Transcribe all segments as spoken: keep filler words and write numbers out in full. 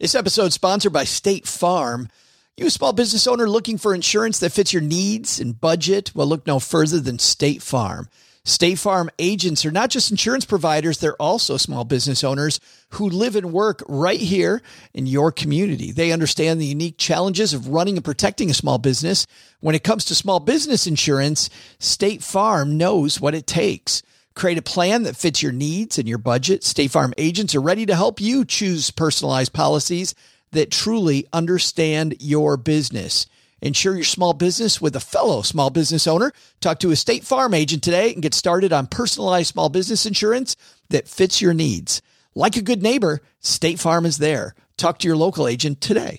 This episode is sponsored by State Farm. You a small business owner looking for insurance that fits your needs and budget? Well, look no further than State Farm. State Farm agents are not just insurance providers, they're also small business owners who live and work right here in your community. They understand the unique challenges of running and protecting a small business. When it comes to small business insurance, State Farm knows what it takes. Create a plan that fits your needs and your budget. State Farm agents are ready to help you choose personalized policies that truly understand your business. Insure your small business with a fellow small business owner. Talk to a State Farm agent today and get started on personalized small business insurance that fits your needs. Like a good neighbor, State Farm is there. Talk to your local agent today.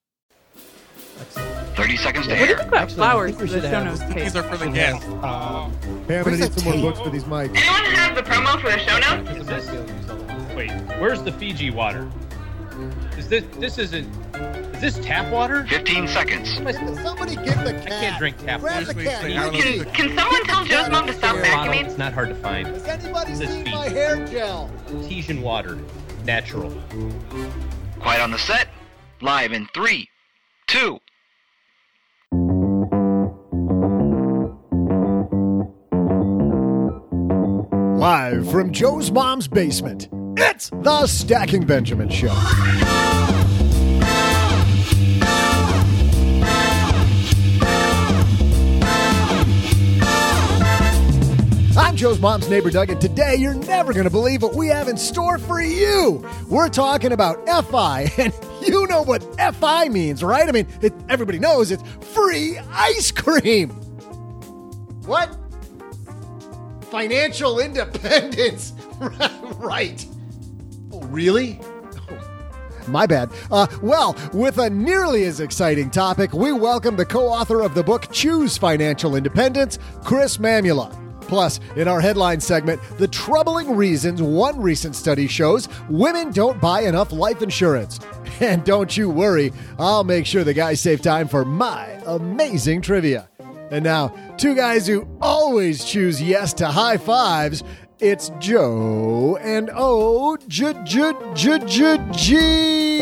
thirty seconds to What do you air. think about Actually, flowers I think we for the should show have- notes These page? are for the guests. Uh, Pam, I'm gonna need some more books for these mics. Anyone have the promo for the show notes? Is this? Wait, where's the Fiji water? Is this? This isn't. Is this tap water? fifteen seconds. Somebody get the cat. I can't drink tap Grab water. the cat. Seriously, I Can, can someone tell Joe's mom to stop Bottle, vacuuming? it's not hard to find. Has anybody This seen feet. my hair gel? Artesian water, natural. Quiet on the set. Live in three, two. Live from Joe's mom's basement, it's the Stacking Benjamin Show. I'm Joe's mom's neighbor, Doug, and today you're never going to believe what we have in store for you. We're talking about F I, and you know what F I means, right? I mean, it, everybody knows it's free ice cream. What? Financial independence. Right. Oh, really? Oh, my bad. Uh, well, with a nearly as exciting topic, we welcome the co-author of the book Choose Financial Independence, Chris Mamula. Plus, in our headline segment, the troubling reasons one recent study shows women don't buy enough life insurance. And don't you worry, I'll make sure the guys save time for my amazing trivia. And now, two guys who always choose yes to high fives. It's Joe and O J J J J G.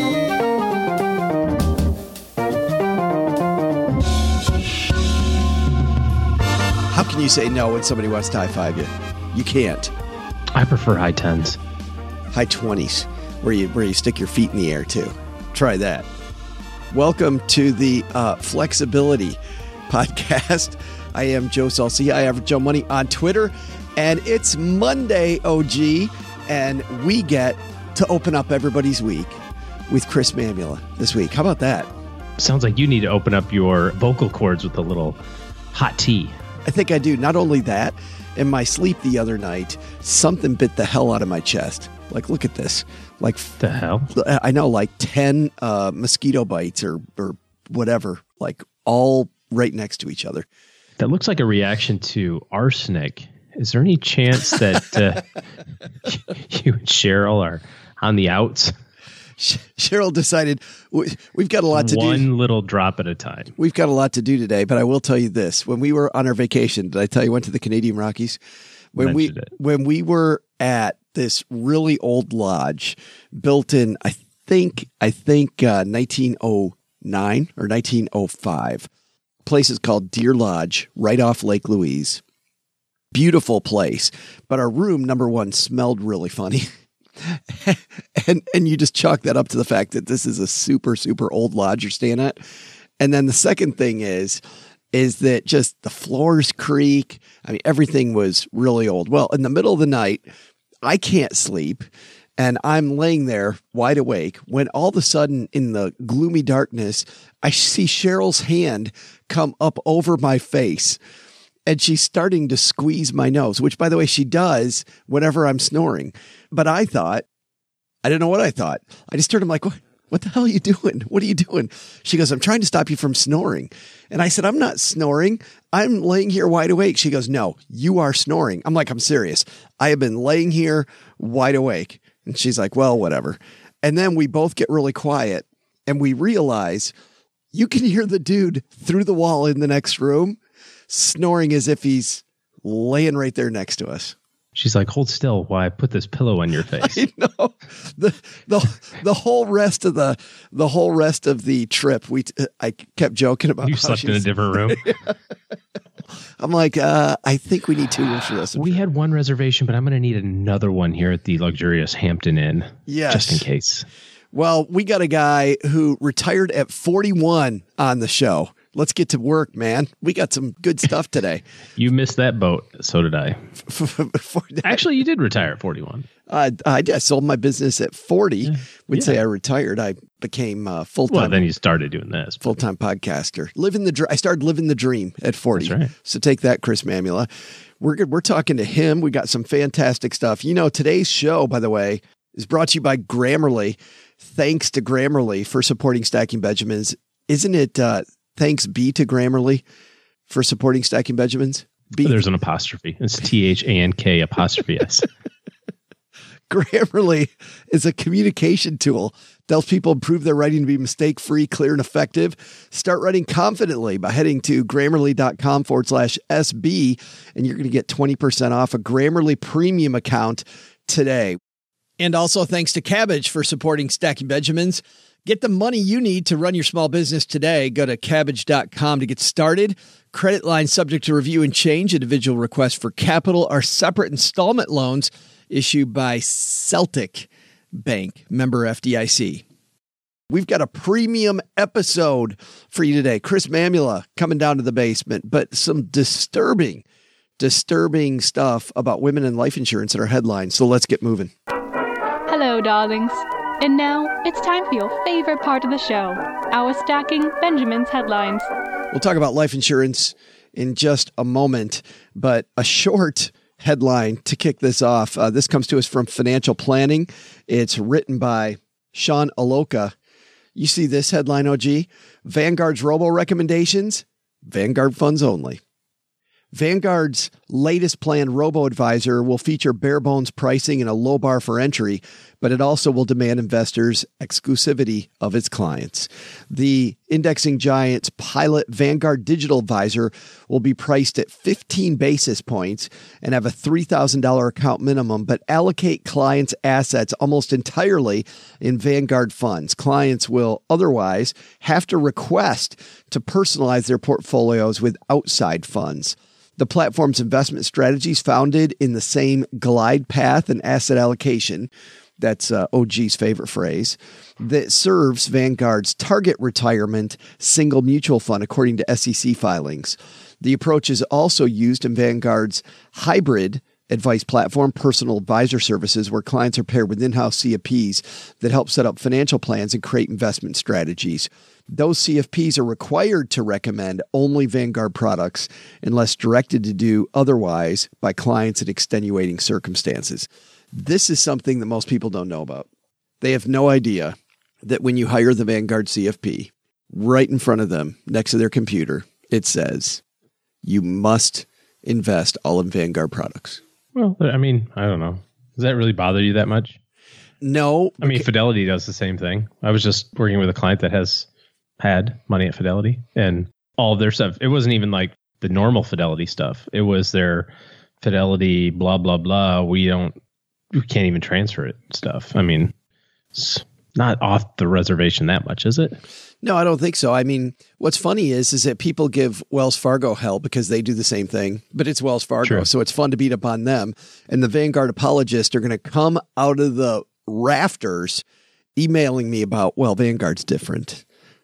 How can you say no when somebody wants to high five you? You can't. I prefer high tens. High twenties, where you where you stick your feet in the air too. Try that. Welcome to the uh, Flexibility Podcast. I am Joe Salcia. I have Joe Money on Twitter, and it's Monday, O G, and we get to open up everybody's week with Chris Mamula this week. How about that? Sounds like you need to open up your vocal cords with a little hot tea. I think I do. Not only that, in my sleep the other night, something bit the hell out of my chest. Like, look at this. Like, The hell? I know, like ten uh, mosquito bites or or whatever, like all right next to each other. That looks like a reaction to arsenic. Is there any chance that uh, you and Cheryl are on the outs? Cheryl decided we, we've got a lot to One do. little drop at a time. We've got a lot to do today, but I will tell you this. When we were on our vacation, did I tell you we went to the Canadian Rockies? When we Mentioned it. when we were at this really old lodge built in, I think, I think uh, nineteen oh nine or nineteen oh five. Place is called Deer Lodge, right off Lake Louise. Beautiful place, but our room, number one, smelled really funny. and and you just chalk that up to the fact that this is a super, super old lodge you're staying at. And then the second thing is, is that just the floors creak. I mean, everything was really old. Well, in the middle of the night, I can't sleep. And I'm laying there wide awake when all of a sudden in the gloomy darkness, I see Cheryl's hand come up over my face. And she's starting to squeeze my nose, which, by the way, she does whenever I'm snoring. But I thought, I don't know what I thought. I just turned, I'm like, what, what the hell are you doing? What are you doing? She goes, I'm trying to stop you from snoring. And I said, I'm not snoring. I'm laying here wide awake. She goes, no, you are snoring. I'm like, I'm serious. I have been laying here wide awake. And she's like, well, whatever. And then we both get really quiet and we realize you can hear the dude through the wall in the next room snoring as if he's laying right there next to us. She's like, hold still while I put this pillow on your face. I know. The the the whole rest of the the whole rest of the trip, we I kept joking about. You how slept in a she's- different room. I'm like, uh, I think we need two rooms for this. We had one reservation, but I'm going to need another one here at the luxurious Hampton Inn. Yes. Just in case. Well, we got a guy who retired at forty-one on the show. Let's get to work, man. We got some good stuff today. You missed that boat. So did I. For that, Actually, you did retire at forty-one. uh, I, I sold my business at forty. We'd Yeah. say I retired. I became uh, full time. Well, then you started doing this. Full time podcaster. Living the dr- I started living the dream at forty. That's right. So take that, Chris Mamula. We're good. We're talking to him. We got some fantastic stuff. You know, today's show, by the way, is brought to you by Grammarly. Thanks to Grammarly for supporting Stacking Benjamins. Isn't it? Uh, thanks be to Grammarly for supporting Stacking Benjamins. B- There's an apostrophe. It's T H A N K apostrophe S. Grammarly is a communication tool that helps people improve their writing to be mistake-free, clear, and effective. Start writing confidently by heading to grammarly.com forward slash SB, and you're going to get twenty percent off a Grammarly premium account today. And also thanks to Cabbage for supporting Stacking Benjamins. Get the money you need to run your small business today. Go to cabbage dot com to get started. Credit line subject to review and change. Individual requests for capital are separate installment loans issued by Celtic Bank, member F D I C. We've got a premium episode for you today. Chris Mamula coming down to the basement, but some disturbing, disturbing stuff about women and life insurance in our headlines. So let's get moving. Hello, darlings. And now it's time for your favorite part of the show, our Stacking Benjamins headlines. We'll talk about life insurance in just a moment, but a short headline to kick this off. Uh, this comes to us from Financial Planning. It's written by Sean Aloka. You see this headline, O G? Vanguard's robo recommendations, Vanguard funds only. Vanguard's latest plan, Robo-Advisor, will feature bare bones pricing and a low bar for entry, but it also will demand investors' exclusivity of its clients. The indexing giant's pilot Vanguard Digital Advisor will be priced at fifteen basis points and have a three thousand dollars account minimum, but allocate clients' assets almost entirely in Vanguard funds. Clients will otherwise have to request to personalize their portfolios with outside funds. The platform's investment strategies founded in the same glide path and asset allocation, that's uh, O G's favorite phrase, that serves Vanguard's target retirement single mutual fund, according to S E C filings. The approach is also used in Vanguard's hybrid advice platform, Personal Advisor Services, where clients are paired with in-house C F Ps that help set up financial plans and create investment strategies. Those C F Ps are required to recommend only Vanguard products unless directed to do otherwise by clients in extenuating circumstances. This is something that most people don't know about. They have no idea that when you hire the Vanguard C F P, right in front of them, next to their computer, it says, you must invest all in Vanguard products. Well, I mean, I don't know. Does that really bother you that much? No. I mean, Fidelity does the same thing. I was just working with a client that has had money at Fidelity, and all of their stuff. It wasn't even like the normal Fidelity stuff. It was their Fidelity, blah, blah, blah. We don't, we can't even transfer it stuff. I mean, it's not off the reservation that much, is it? No, I don't think so. I mean, what's funny is, is that people give Wells Fargo hell because they do the same thing, but it's Wells Fargo. True. So it's fun to beat up on them. And the Vanguard apologists are going to come out of the rafters emailing me about, well, Vanguard's different.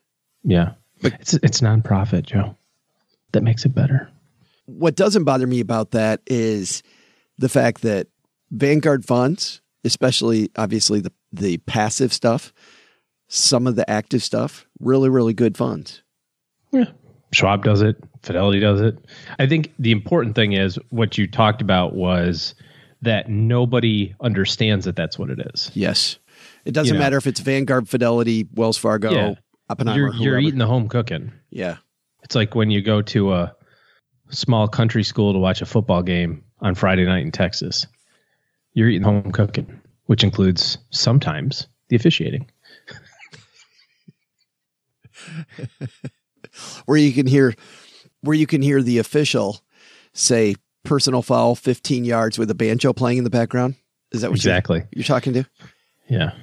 Yeah. But it's, it's nonprofit, Joe. That makes it better. What doesn't bother me about that is the fact that Vanguard funds, especially obviously the, the passive stuff, some of the active stuff, really, really good funds. Yeah. Schwab does it. Fidelity does it. I think the important thing is what you talked about was that nobody understands that that's what it is. Yes. It doesn't You know. matter if it's Vanguard, Fidelity, Wells Fargo, Yeah. Oppenheimer, You're, you're whoever. eating the home cooking. Yeah. It's like when you go to a small country school to watch a football game on Friday night in Texas. You're eating home cooking, which includes sometimes the officiating. Where you can hear where you can hear the official say personal foul, fifteen yards with a banjo playing in the background. Is that what exactly you're, you're talking to? Yeah.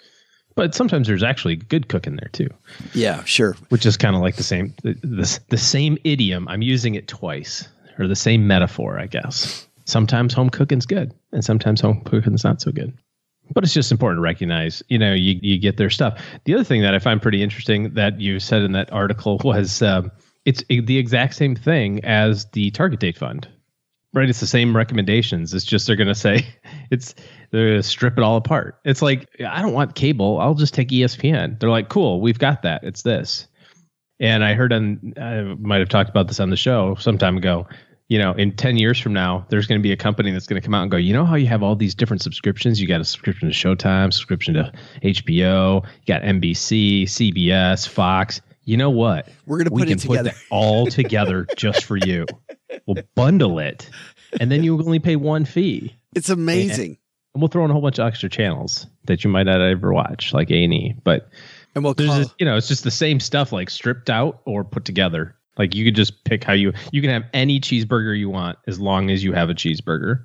But sometimes there's actually good cooking there too. Yeah, sure. Which is kind of like the same, the, the, the same idiom. I'm using it twice, or the same metaphor, I guess. Sometimes home cooking's good, and sometimes home cooking's not so good. But it's just important to recognize, you know, you, you get their stuff. The other thing that I find pretty interesting that you said in that article was um, it's the exact same thing as the target date fund, right? It's the same recommendations. It's just they're going to say it's they're going to strip it all apart. It's like, I don't want cable. I'll just take E S P N. They're like, cool, we've got that. It's this. And I heard on, I might have talked about this on the show some time ago. You know, in ten years from now, there's going to be a company that's going to come out and go, you know how you have all these different subscriptions? You got a subscription to Showtime, subscription to H B O, you got N B C, C B S, Fox. You know what? We're going to we put can it together. Put that all together just for you. We'll bundle it, and then you only pay one fee. It's amazing. And, and we'll throw in a whole bunch of extra channels that you might not ever watch, like A and E. But and we'll there's call, just, you know, it's just the same stuff, like stripped out or put together. Like you could just pick how you, you can have any cheeseburger you want as long as you have a cheeseburger.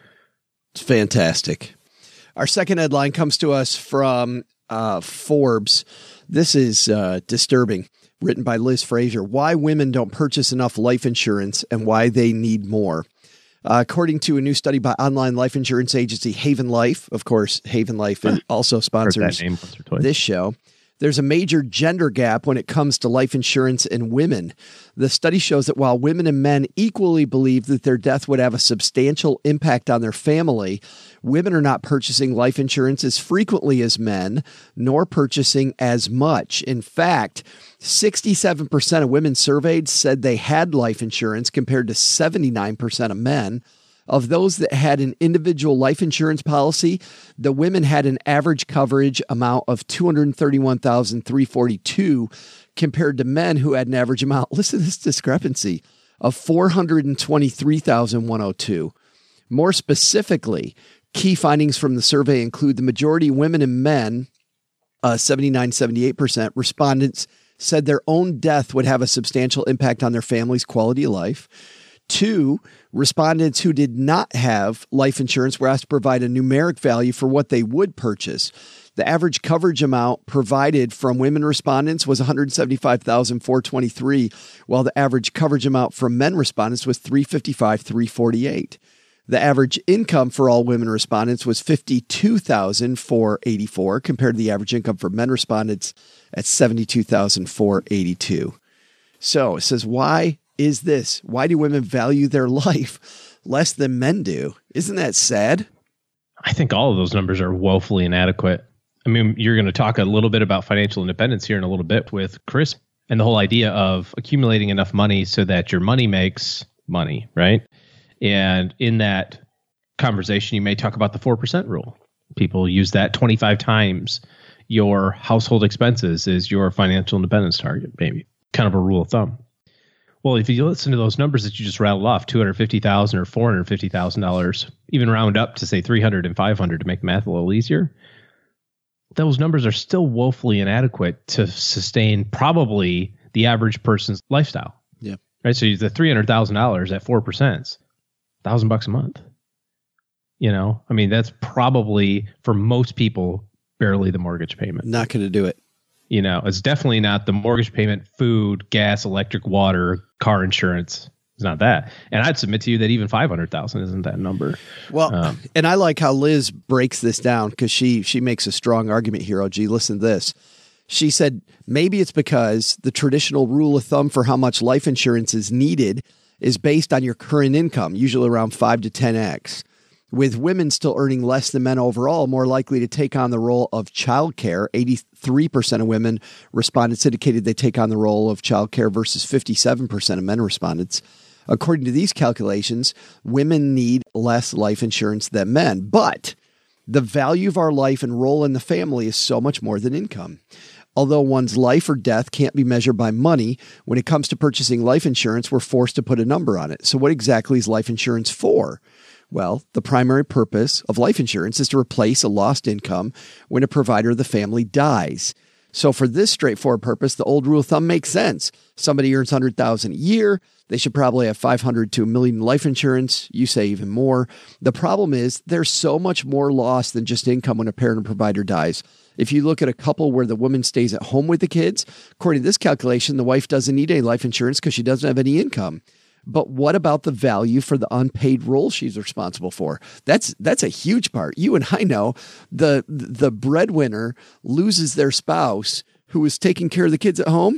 It's fantastic. Our second headline comes to us from uh, Forbes. This is uh, disturbing, written by Liz Frazier. Why women don't purchase enough life insurance and why they need more. Uh, according to a new study by online life insurance agency Haven Life, of course, Haven Life also sponsors name once or twice. this show. There's a major gender gap when it comes to life insurance in women. The study shows that while women and men equally believe that their death would have a substantial impact on their family, women are not purchasing life insurance as frequently as men, nor purchasing as much. In fact, sixty-seven percent of women surveyed said they had life insurance compared to seventy-nine percent of men. Of those that had an individual life insurance policy, the women had an average coverage amount of two hundred thirty-one thousand three hundred forty-two compared to men who had an average amount, listen to this discrepancy, of four hundred twenty-three thousand one hundred two. More specifically, key findings from the survey include the majority of women and men, uh, seventy-nine, seventy-eight percent respondents said their own death would have a substantial impact on their family's quality of life. Two, respondents who did not have life insurance were asked to provide a numeric value for what they would purchase. The average coverage amount provided from women respondents was one hundred seventy-five thousand four hundred twenty-three, while the average coverage amount from men respondents was three hundred fifty-five thousand three hundred forty-eight. The average income for all women respondents was fifty-two thousand four hundred eighty-four, compared to the average income for men respondents at seventy-two thousand four hundred eighty-two. So it says, why is this? Why do women value their life less than men do? Isn't that sad? I think all of those numbers are woefully inadequate. I mean, you're going to talk a little bit about financial independence here in a little bit with Chris and the whole idea of accumulating enough money so that your money makes money, right? And in that conversation, you may talk about the four percent rule. People use that twenty-five times your household expenses is your financial independence target, maybe kind of a rule of thumb. Well, if you listen to those numbers that you just rattled off, two hundred fifty thousand dollars or four hundred fifty thousand dollars, even round up to say three hundred and five hundred to make math a little easier, those numbers are still woefully inadequate to sustain probably the average person's lifestyle. Yeah. Right. So the three hundred thousand dollars at four percent, thousand bucks a month. You know, I mean, that's probably for most people barely the mortgage payment. Not going to do it. You know, it's definitely not the mortgage payment, food, gas, electric, water, car insurance. It's not that. And I'd submit to you that even five hundred thousand isn't that number. Well, um, and I like how Liz breaks this down because she she makes a strong argument here, O G. Listen to this. She said, maybe it's because the traditional rule of thumb for how much life insurance is needed is based on your current income, usually around five to ten x. With women still earning less than men overall, more likely to take on the role of childcare. eighty-three percent of women respondents indicated they take on the role of childcare versus fifty-seven percent of men respondents. According to these calculations, women need less life insurance than men. But the value of our life and role in the family is so much more than income. Although one's life or death can't be measured by money, when it comes to purchasing life insurance, we're forced to put a number on it. So what exactly is life insurance for? Well, the primary purpose of life insurance is to replace a lost income when a provider of the family dies. So for this straightforward purpose, the old rule of thumb makes sense. Somebody earns one hundred thousand dollars a year. They should probably have five hundred to a million life insurance. You say even more. The problem is there's so much more loss than just income when a parent or provider dies. If you look at a couple where the woman stays at home with the kids, according to this calculation, the wife doesn't need any life insurance because she doesn't have any income. But what about the value for the unpaid role she's responsible for? That's that's a huge part. You and I know the the breadwinner loses their spouse who is taking care of the kids at home.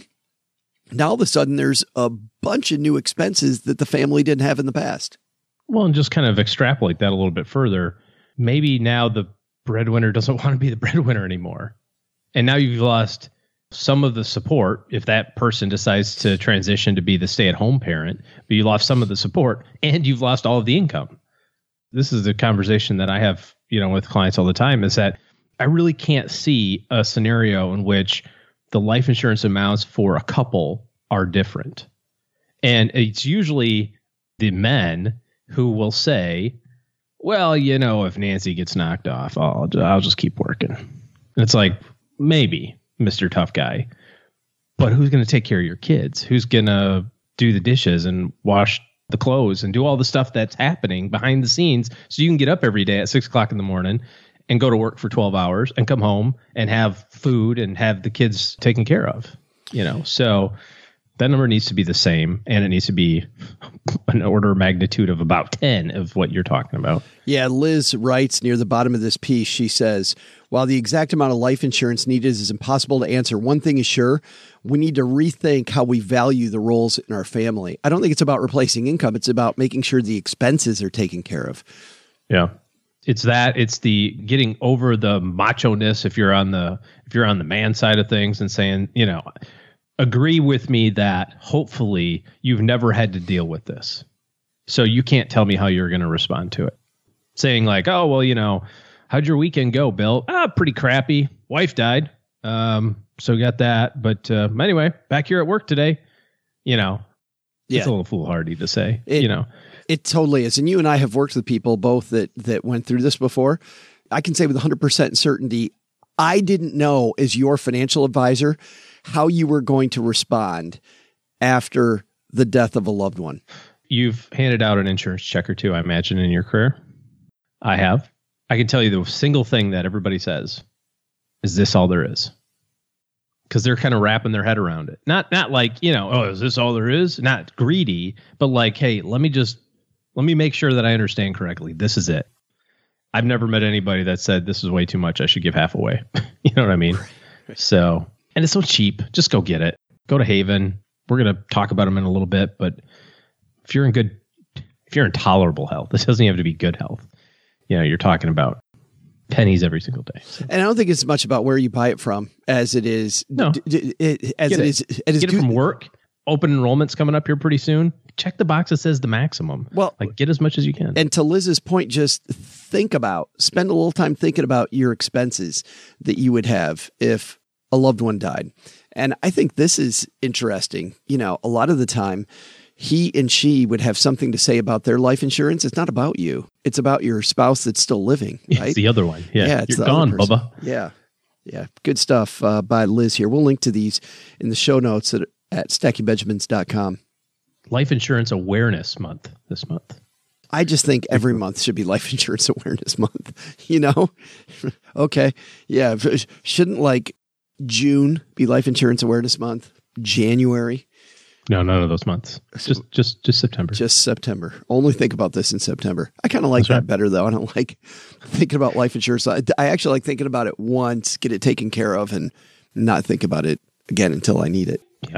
Now all of a sudden there's a bunch of new expenses that the family didn't have in the past. Well, and just kind of extrapolate that a little bit further. Maybe now the breadwinner doesn't want to be the breadwinner anymore. And now you've lost some of the support if that person decides to transition to be the stay-at-home parent, but you lost some of the support and you've lost all of the income. This is the conversation that I have, you know, with clients all the time, is that I really can't see a scenario in which the life insurance amounts for a couple are different. And it's usually the men who will say, well, you know, if Nancy gets knocked off, I'll, I'll just keep working. And it's like, maybe, Mister Tough Guy, but who's going to take care of your kids? Who's going to do the dishes and wash the clothes and do all the stuff that's happening behind the scenes so you can get up every day at six o'clock in the morning and go to work for twelve hours and come home and have food and have the kids taken care of, you know? So that number needs to be the same, and it needs to be an order of magnitude of about ten of what you're talking about. Yeah, Liz writes near the bottom of this piece, she says, while the exact amount of life insurance needed is impossible to answer, one thing is sure, we need to rethink how we value the roles in our family. I don't think it's about replacing income. It's about making sure the expenses are taken care of. Yeah. It's that, it's the getting over the macho-ness if you're on the, if you're on the man side of things and saying, you know, agree with me that hopefully you've never had to deal with this. So you can't tell me how you're going to respond to it. Saying like, oh, well, you know, how'd your weekend go, Bill? Ah, pretty crappy. Wife died. Um, so got that. But uh, anyway, back here at work today, you know, yeah. It's a little foolhardy to say, it, you know. It totally is. And you and I have worked with people both that, that went through this before. I can say with one hundred percent certainty, I didn't know as your financial advisor how you were going to respond after the death of a loved one. You've handed out an insurance check or two, I imagine, in your career. I have. I can tell you the single thing that everybody says is this all there is? Because they're kind of wrapping their head around it. Not not like, you know, oh, is this all there is? Not greedy, but like, hey, let me just, let me make sure that I understand correctly. This is it. I've never met anybody that said this is way too much. I should give half away. You know what I mean? So, and it's so cheap. Just go get it. Go to Haven. We're going to talk about them in a little bit, but if you're in good, if you're in tolerable health, this doesn't even have to be good health. You know, you're talking about pennies every single day. So. And I don't think it's much about where you buy it from as it is. No. D- d- it, as get it it. is. It is get it from work. Open enrollment's coming up here pretty soon. Check the box that says the maximum. Well, like get as much as you can. And to Liz's point, just think about, spend a little time thinking about your expenses that you would have if a loved one died. And I think this is interesting. You know, a lot of the time, he and she would have something to say about their life insurance. It's not about you. It's about your spouse that's still living. Right? It's the other one. Yeah. yeah it's You're the gone, other person. Bubba. Yeah. Yeah. Good stuff uh, by Liz here. We'll link to these in the show notes at, at stacking benjamins dot com. Life Insurance Awareness Month this month. I just think every month should be Life Insurance Awareness Month. You know? Okay. Yeah. Shouldn't like June be Life Insurance Awareness Month? January? No, none of those months. Just just just September. Just September. Only think about this in September. I kind of like That's that right. better, though. I don't like thinking about life insurance. I, I actually like thinking about it once, get it taken care of, and not think about it again until I need it. Yeah.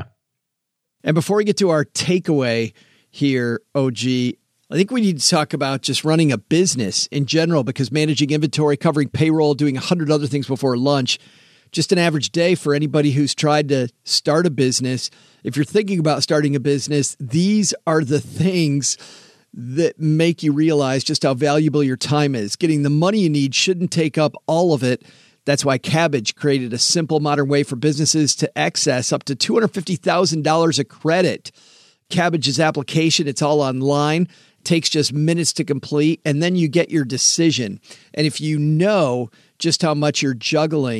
And before we get to our takeaway here, O G, I think we need to talk about just running a business in general, because managing inventory, covering payroll, doing a hundred other things before lunch, just an average day for anybody who's tried to start a business. If you're thinking about starting a business, these are the things that make you realize just how valuable your time is. Getting the money you need shouldn't take up all of it. That's why Kabbage created a simple, modern way for businesses to access up to two hundred fifty thousand dollars of credit. Kabbage's application, it's all online, takes just minutes to complete, and then you get your decision. And if you know just how much you're juggling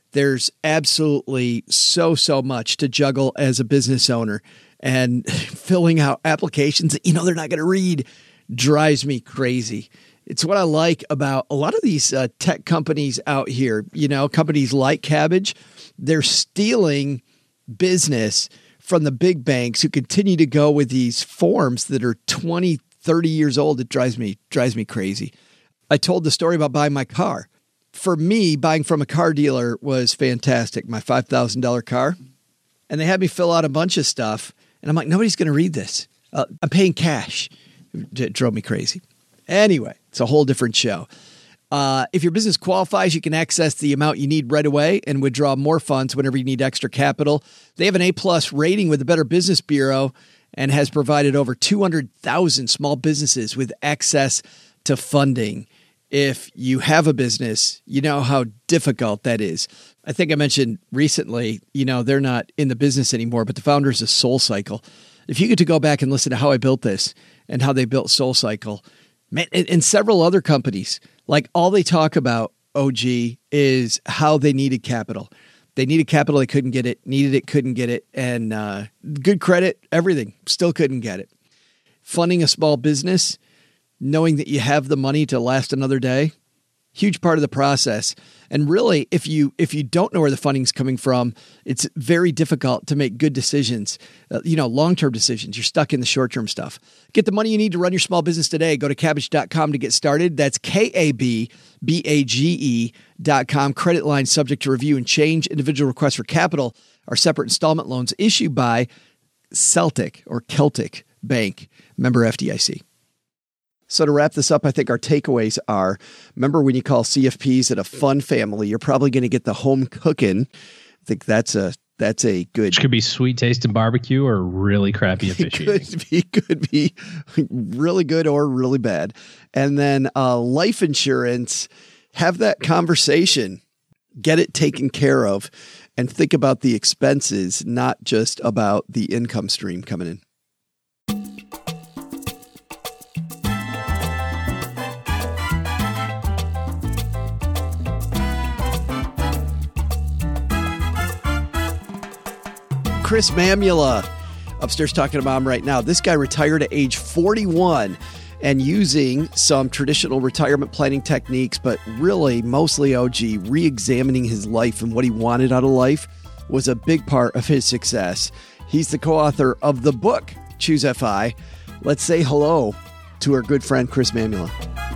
There's absolutely so, so much to juggle as a business owner, and filling out applications that, you know, they're not going to read drives me crazy. It's what I like about a lot of these uh, tech companies out here, you know, companies like Kabbage. They're stealing business from the big banks who continue to go with these forms that are twenty, thirty years old. It drives me, drives me crazy. I told the story about buying my car. For me, buying from a car dealer was fantastic. My five thousand dollars car. And they had me fill out a bunch of stuff. And I'm like, nobody's going to read this. Uh, I'm paying cash. It drove me crazy. Anyway, it's a whole different show. Uh, if your business qualifies, you can access the amount you need right away and withdraw more funds whenever you need extra capital. They have an A-plus rating with the Better Business Bureau and has provided over two hundred thousand small businesses with access to funding. If you have a business, you know how difficult that is. I think I mentioned recently, you know, they're not in the business anymore, but the founders of SoulCycle. If you get to go back and listen to how I built this and how they built SoulCycle, man, and, and several other companies, like all they talk about, O G, is how they needed capital. They needed capital. They couldn't get it, needed it, couldn't get it. And uh, good credit, everything, still couldn't get it. Funding a small business, knowing that you have the money to last another day, huge part of the process. And really, if you if you don't know where the funding's coming from, it's very difficult to make good decisions, uh, you know, long-term decisions. You're stuck in the short-term stuff. Get the money you need to run your small business today. Go to Kabbage dot com to get started. That's K A B B A G E dot com. Credit line subject to review and change. Individual requests for capital are separate installment loans issued by Celtic or Celtic Bank, member F D I C. So to wrap this up, I think our takeaways are, remember when you call C F Ps at a fun family, you're probably going to get the home cooking. I think that's a that's a good... Which could be sweet tasting barbecue or really crappy officiating. Could be, could be really good or really bad. And then uh, life insurance, have that conversation, get it taken care of, and think about the expenses, not just about the income stream coming in. Chris Mamula upstairs talking to Mom right now. This guy retired at age forty-one and using some traditional retirement planning techniques, but really mostly O G, re-examining his life and what he wanted out of life was a big part of his success. He's the co-author of the book, Choose F I. Let's say hello to our good friend, Chris Mamula.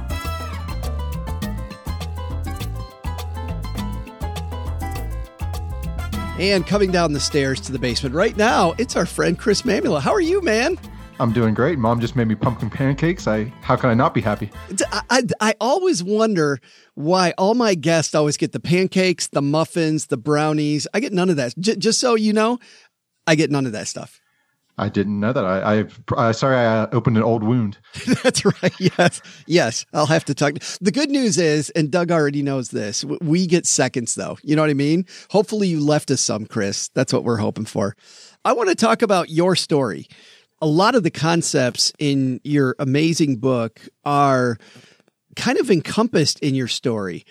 And coming down the stairs to the basement right now, it's our friend Chris Mamula. How are you, man? I'm doing great. Mom just made me pumpkin pancakes. I how can I not be happy? I, I, I always wonder why all my guests always get the pancakes, the muffins, the brownies. I get none of that. J- just so you know, I get none of that stuff. I didn't know that. I, I've uh, sorry, I uh, opened an old wound. That's right. Yes, yes. I'll have to talk. The good news is, and Doug already knows this, we get seconds though. You know what I mean? Hopefully you left us some, Chris. That's what we're hoping for. I want to talk about your story. A lot of the concepts in your amazing book are kind of encompassed in your story.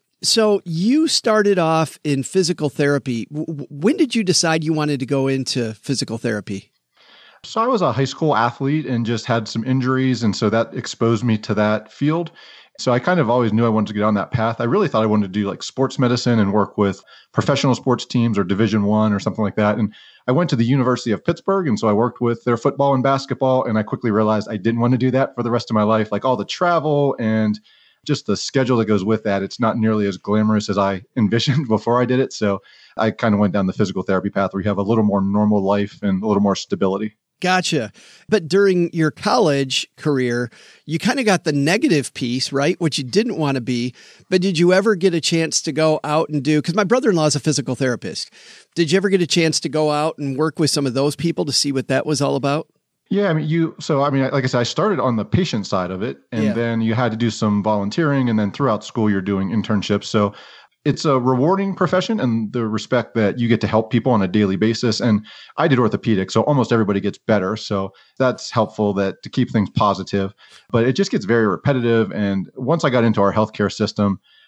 So you started off in physical therapy. When did you decide you wanted to go into physical therapy? So I was a high school athlete and just had some injuries. And so that exposed me to that field. So I kind of always knew I wanted to get on that path. I really thought I wanted to do like sports medicine and work with professional sports teams or Division One or something like that. And I went to the University of Pittsburgh. And so I worked with their football and basketball. And I quickly realized I didn't want to do that for the rest of my life. Like all the travel and just the schedule that goes with that, it's not nearly as glamorous as I envisioned before I did it. So I kind of went down the physical therapy path where you have a little more normal life and a little more stability. Gotcha. But during your college career, you kind of got the negative piece, right? Which you didn't want to be. But did you ever get a chance to go out and do, because my brother-in-law is a physical therapist. Did you ever get a chance to go out and work with some of those people to see what that was all about? Yeah, I mean, you, so I mean, like I said, I started on the patient side of it, and yeah. then you had to do some volunteering, and then throughout school, you're doing internships. So it's a rewarding profession and the respect that you get to help people on a daily basis. And I did orthopedics, so almost everybody gets better. So that's helpful that to keep things positive, but it just gets very repetitive. And once I got into our healthcare system,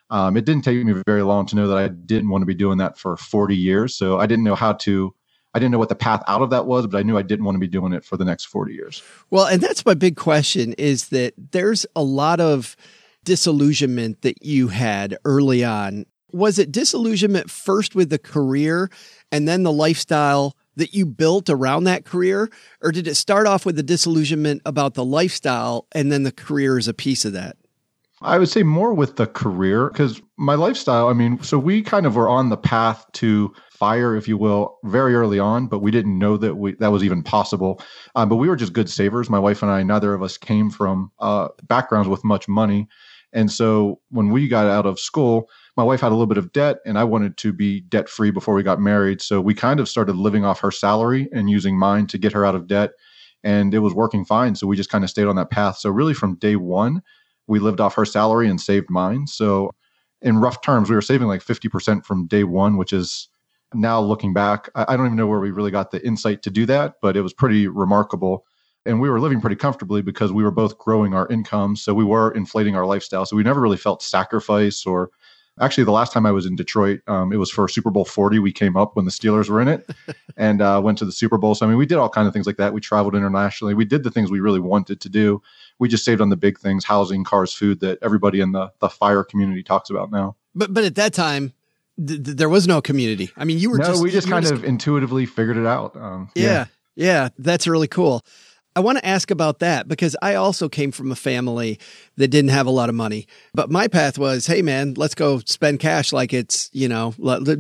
Um, it didn't take me very long to know that I didn't want to be doing that for forty years. So I didn't know how to, I didn't know what the path out of that was, but I knew I didn't want to be doing it for the next forty years. Well, and that's my big question is that there's a lot of disillusionment that you had early on. Was it disillusionment first with the career and then the lifestyle that you built around that career? Or did it start off with the disillusionment about the lifestyle and then the career is a piece of that? I would say more with the career, because my lifestyle, I mean, so we kind of were on the path to fire, if you will, very early on, but we didn't know that we that was even possible. Um, but we were just good savers. My wife and I, neither of us came from uh, backgrounds with much money. And so when we got out of school, my wife had a little bit of debt and I wanted to be debt free before we got married. So we kind of started living off her salary and using mine to get her out of debt. And it was working fine. So we just kind of stayed on that path. So really from day one, we lived off her salary and saved mine. So in rough terms, we were saving like fifty percent from day one, which is now looking back, I don't even know where we really got the insight to do that, but it was pretty remarkable. And we were living pretty comfortably because we were both growing our income. So we were inflating our lifestyle. So we never really felt sacrifice or actually the last time I was in Detroit, um, it was for Super Bowl forty. We came up when the Steelers were in it and uh, went to the Super Bowl. So, I mean, we did all kinds of things like that. We traveled internationally. We did the things we really wanted to do. We just saved on the big things, housing, cars, food that everybody in the, the fire community talks about now. But but at that time, th- th- there was no community. I mean, you were no, just... we just kind just, of intuitively figured it out. Um, yeah, yeah, yeah, that's really cool. I want to ask about that because I also came from a family that didn't have a lot of money, but my path was, hey man, let's go spend cash like it's, you know,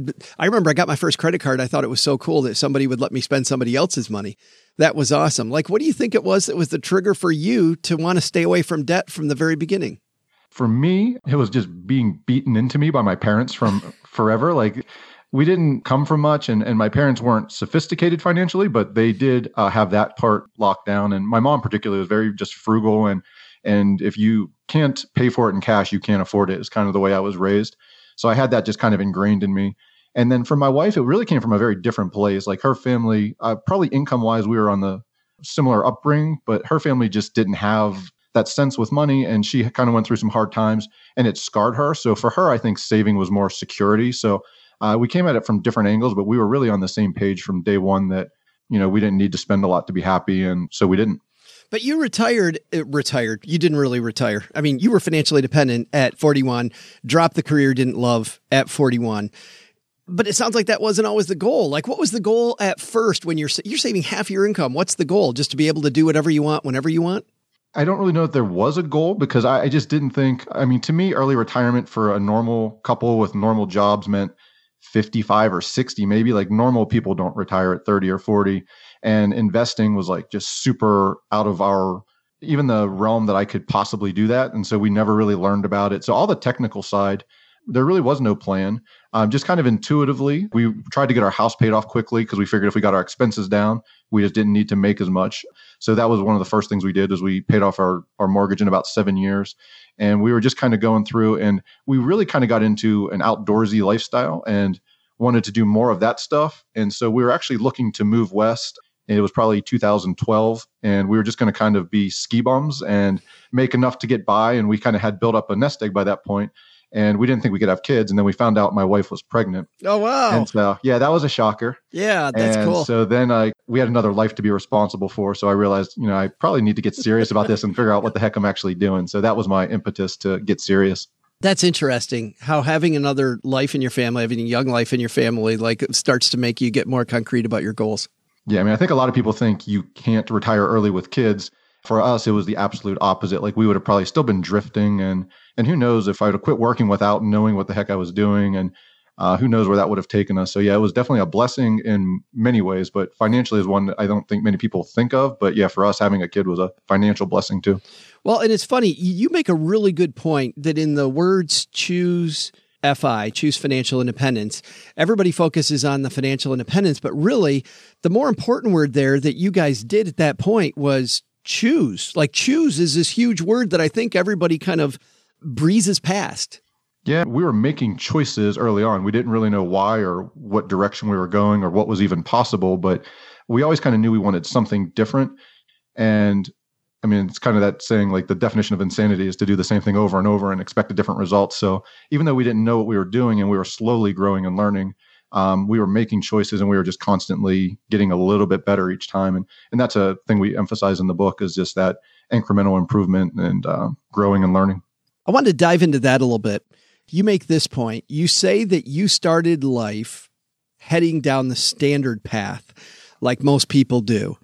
I remember I got my first credit card. I thought it was so cool that somebody would let me spend somebody else's money. That was awesome. Like, what do you think it was that was the trigger for you to want to stay away from debt from the very beginning? For me, it was just being beaten into me by my parents from forever. Like, we didn't come from much, and, and my parents weren't sophisticated financially, but they did uh, have that part locked down. And my mom particularly was very just frugal. And and if you can't pay for it in cash, you can't afford it is kind of the way I was raised. So I had that just kind of ingrained in me. And then for my wife, it really came from a very different place. Like her family, uh, probably income-wise, we were on the similar upbringing, but her family just didn't have that sense with money. And she kind of went through some hard times and it scarred her. So for her, I think saving was more security. So Uh, we came at it from different angles, but we were really on the same page from day one that, you know, we didn't need to spend a lot to be happy. And so we didn't. But you retired, uh, retired. You didn't really retire. I mean, you were financially dependent at forty-one, dropped the career, didn't love at forty-one. But it sounds like that wasn't always the goal. Like, what was the goal at first when you're, you're saving half your income? What's the goal? Just to be able to do whatever you want, whenever you want? I don't really know if there was a goal because I, I just didn't think, I mean, to me, early retirement for a normal couple with normal jobs meant fifty-five or sixty, maybe. Like normal people don't retire at thirty or forty. And investing was like just super out of our, even the realm that I could possibly do that. And so we never really learned about it. So all the technical side, there really was no plan. Um, just kind of intuitively, we tried to get our house paid off quickly because we figured if we got our expenses down, we just didn't need to make as much. So that was one of the first things we did is we paid off our, our mortgage in about seven years. And we were just kind of going through and we really kind of got into an outdoorsy lifestyle and wanted to do more of that stuff. And so we were actually looking to move west. It was probably two thousand twelve. And we were just going to kind of be ski bums and make enough to get by. And we kind of had built up a nest egg by that point. And we didn't think we could have kids. And then we found out my wife was pregnant. Oh, wow. And so, yeah, that was a shocker. Yeah, that's and cool. So then I, we had another life to be responsible for. So I realized, you know, I probably need to get serious about this and figure out what the heck I'm actually doing. So that was my impetus to get serious. That's interesting how having another life in your family, having a young life in your family, like it starts to make you get more concrete about your goals. Yeah. I mean, I think a lot of people think you can't retire early with kids. For us, it was the absolute opposite. Like we would have probably still been drifting and, and who knows if I would have quit working without knowing what the heck I was doing and uh, who knows where that would have taken us. So yeah, it was definitely a blessing in many ways, but financially is one that I don't think many people think of. But yeah, for us, having a kid was a financial blessing too. Well, and it's funny, you make a really good point that in the words choose F I, choose financial independence, everybody focuses on the financial independence, but really the more important word there that you guys did at that point was choose. Like choose is this huge word that I think everybody kind of breezes past. Yeah, we were making choices early on. We didn't really know why or what direction we were going or what was even possible, but we always kind of knew we wanted something different. And I mean, it's kind of that saying, like the definition of insanity is to do the same thing over and over and expect a different result. So even though we didn't know what we were doing and we were slowly growing and learning, um, we were making choices and we were just constantly getting a little bit better each time. And and that's a thing we emphasize in the book, is just that incremental improvement and uh, growing and learning. I wanted to dive into that a little bit. You make this point. You say that you started life heading down the standard path like most people do.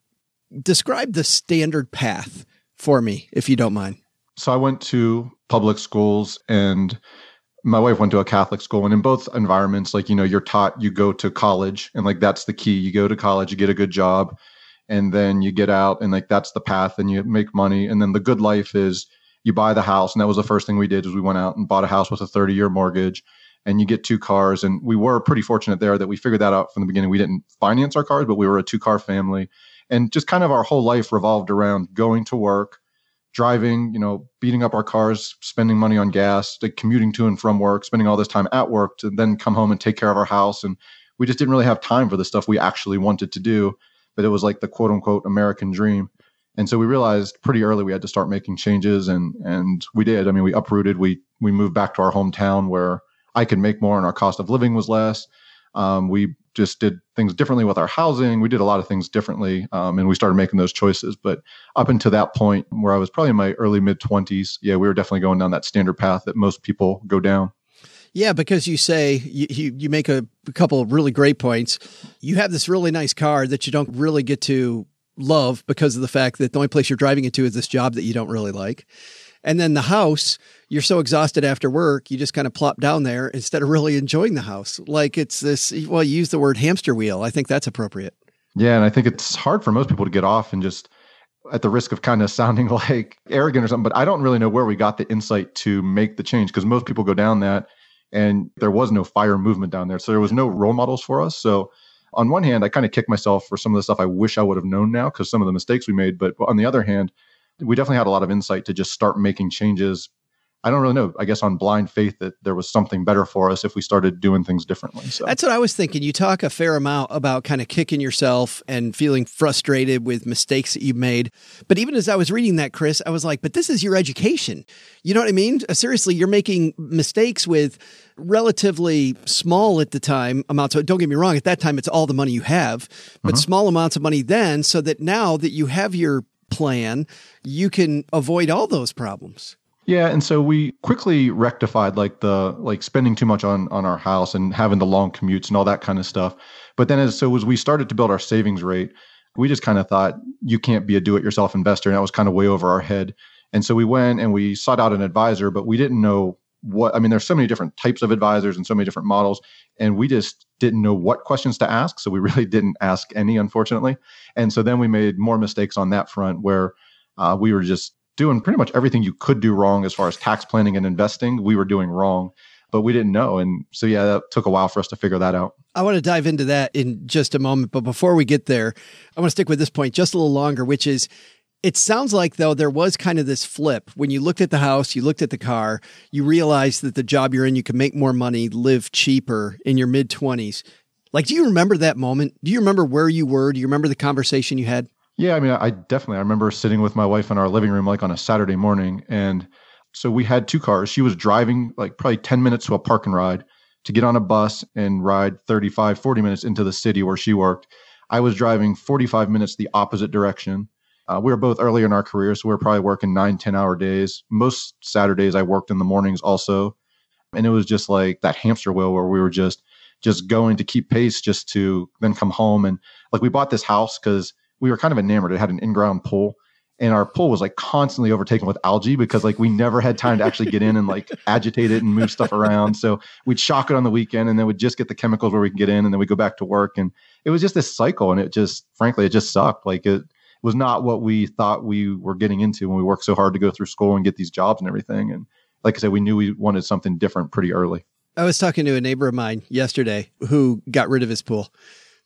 Describe the standard path for me, if you don't mind. So I went to public schools and my wife went to a Catholic school. And in both environments, like, you know, you're taught you go to college and like, that's the key. You go to college, you get a good job, and then you get out and like, that's the path, and you make money. And then the good life is you buy the house. And that was the first thing we did, is we went out and bought a house with a thirty year mortgage, and you get two cars. And we were pretty fortunate there that we figured that out from the beginning. We didn't finance our cars, but we were a two car family. And just kind of our whole life revolved around going to work, driving, you know, beating up our cars, spending money on gas, like commuting to and from work, spending all this time at work to then come home and take care of our house. And we just didn't really have time for the stuff we actually wanted to do. But it was like the quote unquote American dream. And so we realized pretty early we had to start making changes, and and we did. I mean, we uprooted, we we moved back to our hometown where I could make more and our cost of living was less. Um, we just did things differently with our housing. We did a lot of things differently, um, and we started making those choices. But up until that point, where I was probably in my early mid twenties, yeah, we were definitely going down that standard path that most people go down. Yeah, because you say, you, you, you make a, a couple of really great points. You have this really nice car that you don't really get to love because of the fact that the only place you're driving it to is this job that you don't really like. And then the house, you're so exhausted after work, you just kind of plop down there instead of really enjoying the house. Like it's this, well, you use the word hamster wheel. I think that's appropriate. Yeah. And I think it's hard for most people to get off, and just at the risk of kind of sounding like arrogant or something, but I don't really know where we got the insight to make the change, because most people go down that and there was no FIRE movement down there. So there was no role models for us. So on one hand, I kind of kick myself for some of the stuff I wish I would have known now, because some of the mistakes we made. But on the other hand, we definitely had a lot of insight to just start making changes. I don't really know, I guess on blind faith that there was something better for us if we started doing things differently. So that's what I was thinking. You talk a fair amount about kind of kicking yourself and feeling frustrated with mistakes that you've made. But even as I was reading that, Chris, I was like, but this is your education. You know what I mean? Seriously, you're making mistakes with relatively small at the time amounts. Don't get me wrong. At that time, it's all the money you have, but mm-hmm. small amounts of money then, so that now that you have your plan, you can avoid all those problems. Yeah, and so we quickly rectified like the like spending too much on on our house and having the long commutes and all that kind of stuff. But then as so as we started to build our savings rate, we just kind of thought you can't be a do-it-yourself investor, and that was kind of way over our head. And so we went and we sought out an advisor, but we didn't know what, I mean, there's so many different types of advisors and so many different models, and we just didn't know what questions to ask. So we really didn't ask any, unfortunately. And so then we made more mistakes on that front, where uh, we were just doing pretty much everything you could do wrong as far as tax planning and investing. We were doing wrong, but we didn't know. And so, yeah, that took a while for us to figure that out. I want to dive into that in just a moment. But before we get there, I want to stick with this point just a little longer, which is, it sounds like, though, there was kind of this flip. When you looked at the house, you looked at the car, you realized that the job you're in, you can make more money, live cheaper in your mid twenties. Like, do you remember that moment? Do you remember where you were? Do you remember the conversation you had? Yeah, I mean, I definitely, I remember sitting with my wife in our living room, like on a Saturday morning. And so we had two cars. She was driving like probably ten minutes to a park and ride to get on a bus and ride thirty-five, forty minutes into the city where she worked. I was driving forty-five minutes the opposite direction. Uh, we were both early in our careers, so we were probably working nine, ten hour days. Most Saturdays I worked in the mornings also. And it was just like that hamster wheel where we were just, just going to keep pace just to then come home. And like we bought this house because we were kind of enamored. It had an in-ground pool, and our pool was like constantly overtaken with algae because like we never had time to actually get in and like agitate it and move stuff around. So we'd shock it on the weekend, and then we'd just get the chemicals where we can get in, and then we go back to work. And it was just this cycle, and it just, frankly, it just sucked. Like it was not what we thought we were getting into when we worked so hard to go through school and get these jobs and everything. And like I said, we knew we wanted something different pretty early. I was talking to a neighbor of mine yesterday who got rid of his pool.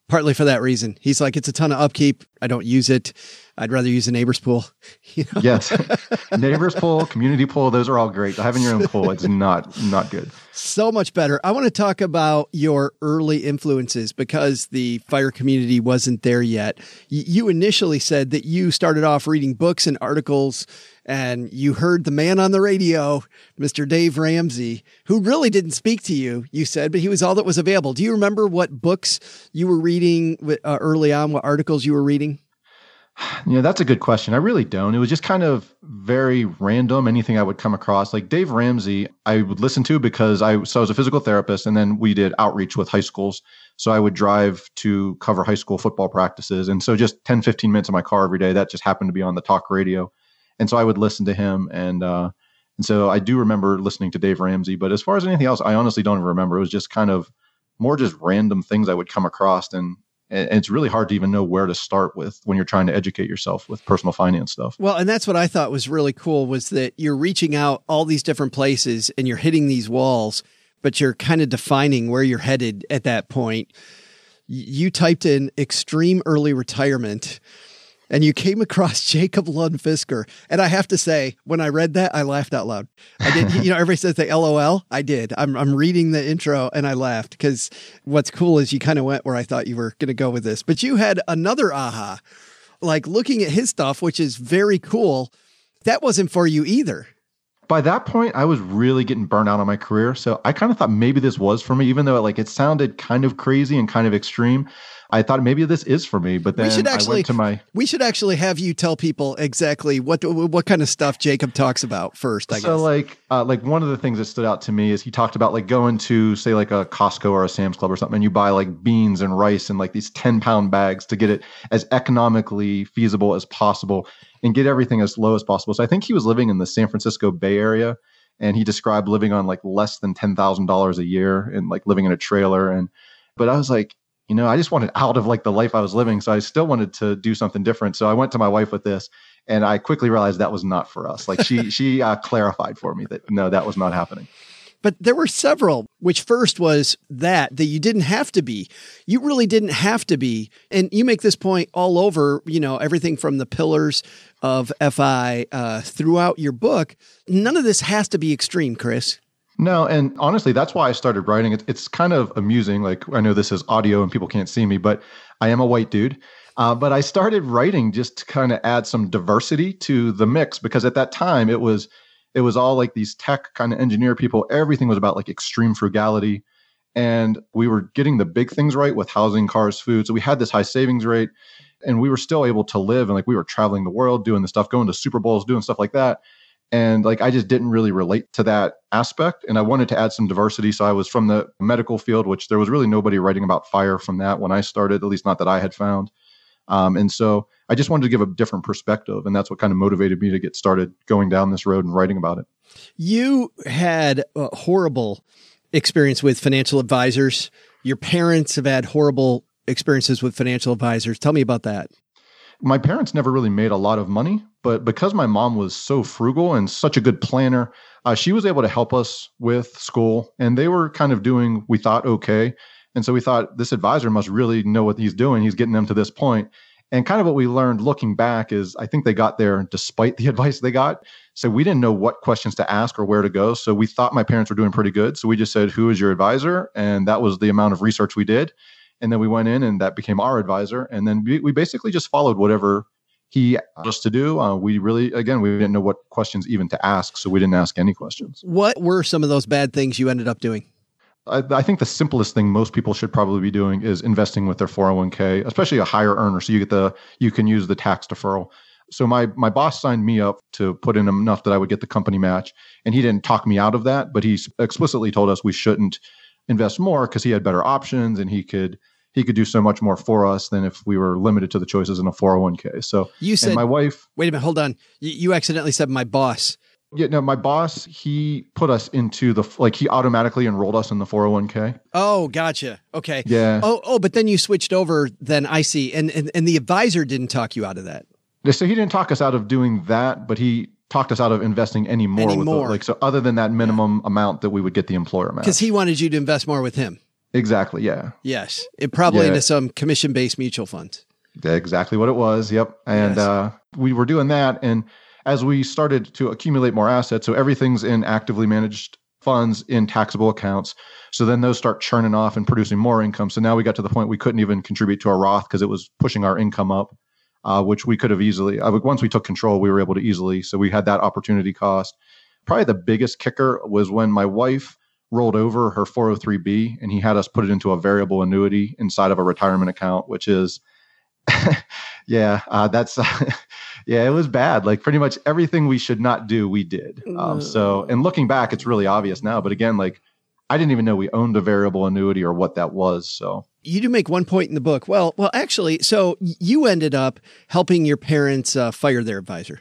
Partly for that reason. He's like, it's a ton of upkeep. I don't use it. I'd rather use a neighbor's pool. You know? Yes. Neighbor's pool, community pool, those are all great. Having your own pool, it's not not good. So much better. I want to talk about your early influences because the fire community wasn't there yet. Y- you initially said that you started off reading books and articles, and you heard the man on the radio, Mister Dave Ramsey, who really didn't speak to you, you said, but he was all that was available. Do you remember what books you were reading uh, early on, what articles you were reading? Yeah, that's a good question. I really don't. It was just kind of very random, anything I would come across. Like Dave Ramsey, I would listen to because I, so I was a physical therapist, and then we did outreach with high schools. So I would drive to cover high school football practices. And so just ten, fifteen minutes in my car every day, that just happened to be on the talk radio. And so I would listen to him. And, uh, and so I do remember listening to Dave Ramsey, but as far as anything else, I honestly don't even remember. It was just kind of more just random things I would come across. And And it's really hard to even know where to start with when you're trying to educate yourself with personal finance stuff. Well, and that's what I thought was really cool was that you're reaching out all these different places and you're hitting these walls, but you're kind of defining where you're headed at that point. You typed in extreme early retirement and you came across Jacob Lund Fisker. And I have to say, when I read that, I laughed out loud. I did. You know, everybody says they L O L. I did. I'm I'm reading the intro and I laughed because what's cool is you kind of went where I thought you were going to go with this. But you had another aha, like looking at his stuff, which is very cool. That wasn't for you either. By that point, I was really getting burnt out on my career. So I kind of thought maybe this was for me, even though like it sounded kind of crazy and kind of extreme. I thought maybe this is for me, but then we should actually, I went to my... We should actually have you tell people exactly what what kind of stuff Jacob talks about first, I so guess. like, uh, like one of the things that stood out to me is he talked about like going to say like a Costco or a Sam's Club or something, and you buy like beans and rice and like these ten pound bags to get it as economically feasible as possible and get everything as low as possible. So I think he was living in the San Francisco Bay Area, and he described living on like less than ten thousand dollars a year and like living in a trailer. And, but I was like, you know, I just wanted out of like the life I was living. So I still wanted to do something different. So I went to my wife with this, and I quickly realized that was not for us. Like she, she uh, clarified for me that no, that was not happening. But there were several, which first was that, that you didn't have to be. You really didn't have to be. And you make this point all over, you know, everything from the pillars of F I uh, throughout your book. None of this has to be extreme, Chris. No, and honestly, that's why I started writing. It's, it's kind of amusing. Like, I know this is audio and people can't see me, but I am a white dude. Uh, but I started writing just to kind of add some diversity to the mix, because at that time it was it was all like these tech kind of engineer people. Everything was about like extreme frugality. And we were getting the big things right with housing, cars, food. So we had this high savings rate, and we were still able to live. And like we were traveling the world, doing the stuff, going to Super Bowls, doing stuff like that. And like, I just didn't really relate to that aspect. And I wanted to add some diversity. So I was from the medical field, which there was really nobody writing about fire from that when I started, at least not that I had found. Um, and so I just wanted to give a different perspective. And that's what kind of motivated me to get started going down this road and writing about it. You had a horrible experience with financial advisors. Your parents have had horrible experiences with financial advisors. Tell me about that. My parents never really made a lot of money, but because my mom was so frugal and such a good planner, uh, she was able to help us with school, and they were kind of doing, we thought, okay. And so we thought this advisor must really know what he's doing. He's getting them to this point. And kind of what we learned looking back is I think they got there despite the advice they got. So we didn't know what questions to ask or where to go. So we thought my parents were doing pretty good. So we just said, who is your advisor? And that was the amount of research we did. And then we went in, and that became our advisor. And then we, we basically just followed whatever he asked us to do. Uh, we really, again, we didn't know what questions even to ask. So we didn't ask any questions. What were some of those bad things you ended up doing? I, I think the simplest thing most people should probably be doing is investing with their four oh one k, especially a higher earner. So you get the, you can use the tax deferral. So my, my boss signed me up to put in enough that I would get the company match. And he didn't talk me out of that, but he explicitly told us we shouldn't invest more because he had better options, and he could, he could do so much more for us than if we were limited to the choices in a four oh one k. So you said, and my wife, wait a minute, hold on. You, you accidentally said my boss. Yeah, no, my boss, he put us into the, like he automatically enrolled us in the four oh one k. Oh, gotcha. Okay. Yeah. Oh, oh, but then you switched over, then I see. And, and, and the advisor didn't talk you out of that. So he didn't talk us out of doing that, but he talked us out of investing any more. Any with more. The, like, so other than that minimum yeah. amount that we would get the employer match. Because he wanted you to invest more with him. Exactly. Yeah. Yes. It probably Yeah. into some commission-based mutual funds. Exactly what it was. Yep. And Yes. uh, we were doing that. And as we started to accumulate more assets, so everything's in actively managed funds in taxable accounts. So then those start churning off and producing more income. So now we got to the point we couldn't even contribute to our Roth because it was pushing our income up, uh, which we could have easily, uh, once we took control, we were able to easily. So we had that opportunity cost. Probably the biggest kicker was when my wife rolled over her four oh three B and he had us put it into a variable annuity inside of a retirement account, which is, yeah, uh, that's, yeah, it was bad. Like pretty much everything we should not do, we did. Um, so, and looking back, it's really obvious now. But again, like I didn't even know we owned a variable annuity or what that was. So You do make one point in the book. Well, well, actually, so you ended up helping your parents uh, fire their advisor.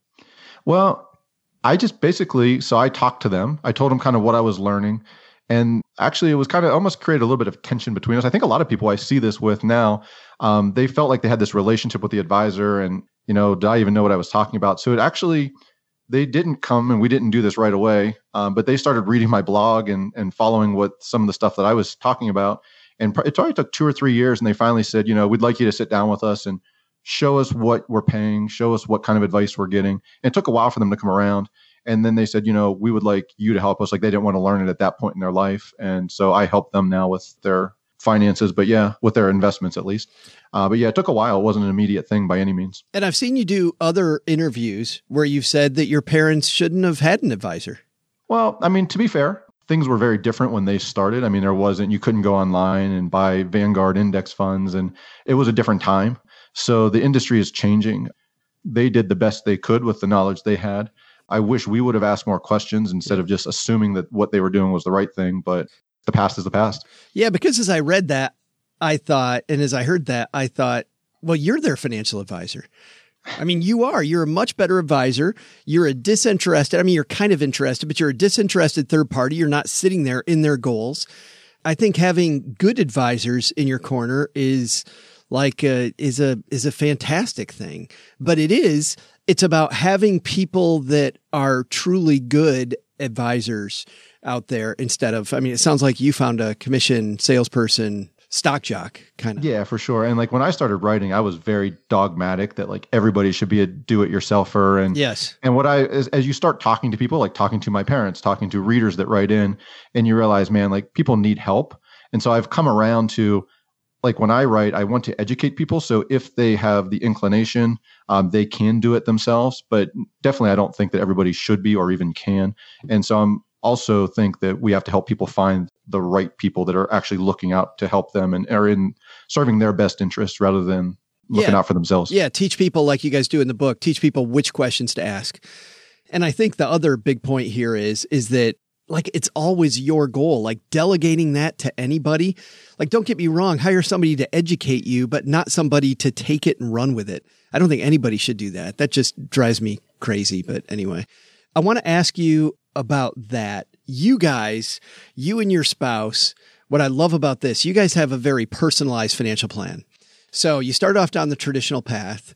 Well, I just basically, so I talked to them. I told them kind of what I was learning. And actually, it was kind of almost created a little bit of tension between us. I think a lot of people I see this with now, um, they felt like they had this relationship with the advisor and, you know, did I even know what I was talking about? So it actually, they didn't come and we didn't do this right away, um, but they started reading my blog and, and following what some of the stuff that I was talking about. And it probably took two or three years. And they finally said, you know, we'd like you to sit down with us and show us what we're paying, show us what kind of advice we're getting. And it took a while for them to come around. And then they said, you know, we would like you to help us. Like they didn't want to learn it at that point in their life. And so I helped them now with their finances, but yeah, with their investments at least. Uh, but yeah, it took a while. It wasn't an immediate thing by any means. And I've seen you do other interviews where you've said that your parents shouldn't have had an advisor. Well, I mean, to be fair, things were very different when they started. I mean, there wasn't, you couldn't go online and buy Vanguard index funds, and it was a different time. So the industry is changing. They did the best they could with the knowledge they had. I wish we would have asked more questions instead of just assuming that what they were doing was the right thing, but the past is the past. Yeah, because as I read that, I thought, and as I heard that, I thought, well, you're their financial advisor. I mean, you are. You're a much better advisor. You're a disinterested, I mean, you're kind of interested, but you're a disinterested third party. You're not sitting there in their goals. I think having good advisors in your corner is like a, is a is a fantastic thing. But it is, it's about having people that are truly good advisors out there instead of, I mean, it sounds like you found a commission salesperson, stock jock kind of. Yeah, for sure. And like when I started writing, I was very dogmatic that like everybody should be a do-it-yourselfer. And yes. And what I, as, as you start talking to people, like talking to my parents, talking to readers that write in, and you realize, man, like people need help. And so I've come around to, like when I write, I want to educate people. So if they have the inclination, um, they can do it themselves. But definitely, I don't think that everybody should be or even can. And so I'm also think that we have to help people find the right people that are actually looking out to help them and are in serving their best interests rather than looking Yeah. out for themselves. Yeah. Teach people, like you guys do in the book, teach people which questions to ask. And I think the other big point here is, is that like, it's always your goal, like delegating that to anybody. Like, don't get me wrong, hire somebody to educate you, but not somebody to take it and run with it. I don't think anybody should do that. That just drives me crazy. But anyway, I want to ask you about that. You guys, you and your spouse, what I love about this, you guys have a very personalized financial plan. So you start off down the traditional path.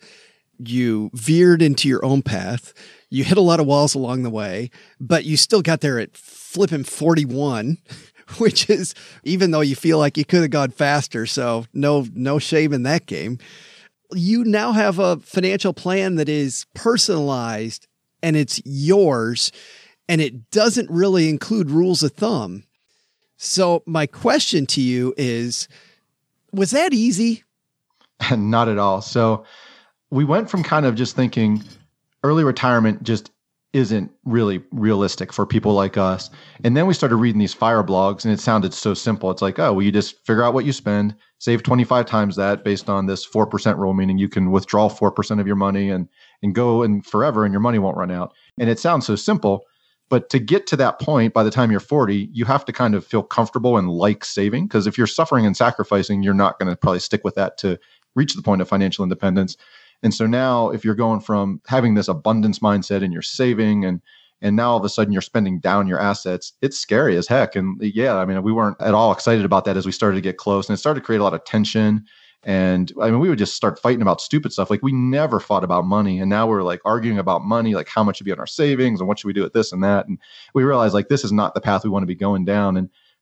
You veered into your own path. You hit a lot of walls along the way, but you still got there at flipping forty-one, which is, even though you feel like you could have gone faster. So no, no shame in that game. You now have a financial plan that is personalized and it's yours, and it doesn't really include rules of thumb. So my question to you is, was that easy? Not at all. So we went from kind of just thinking early retirement just isn't really realistic for people like us. And then we started reading these FIRE blogs and it sounded so simple. It's like, oh, well, you just figure out what you spend, save twenty-five times that based on this four percent rule, meaning you can withdraw four percent of your money and, and go and forever and your money won't run out. And it sounds so simple. But to get to that point, by the time you're forty, you have to kind of feel comfortable and like saving. Because if you're suffering and sacrificing, you're not going to probably stick with that to reach the point of financial independence. And so now if you're going from having this abundance mindset and you're saving and and now all of a sudden you're spending down your assets, it's scary as heck. And yeah, I mean, we weren't at all excited about that as we started to get close. And it started to create a lot of tension. And I mean, we would just start fighting about stupid stuff. Like we never fought about money. And now we're like arguing about money, like how much should be on our savings and what should we do with this and that. And we realized like this is not the path we want to be going down. And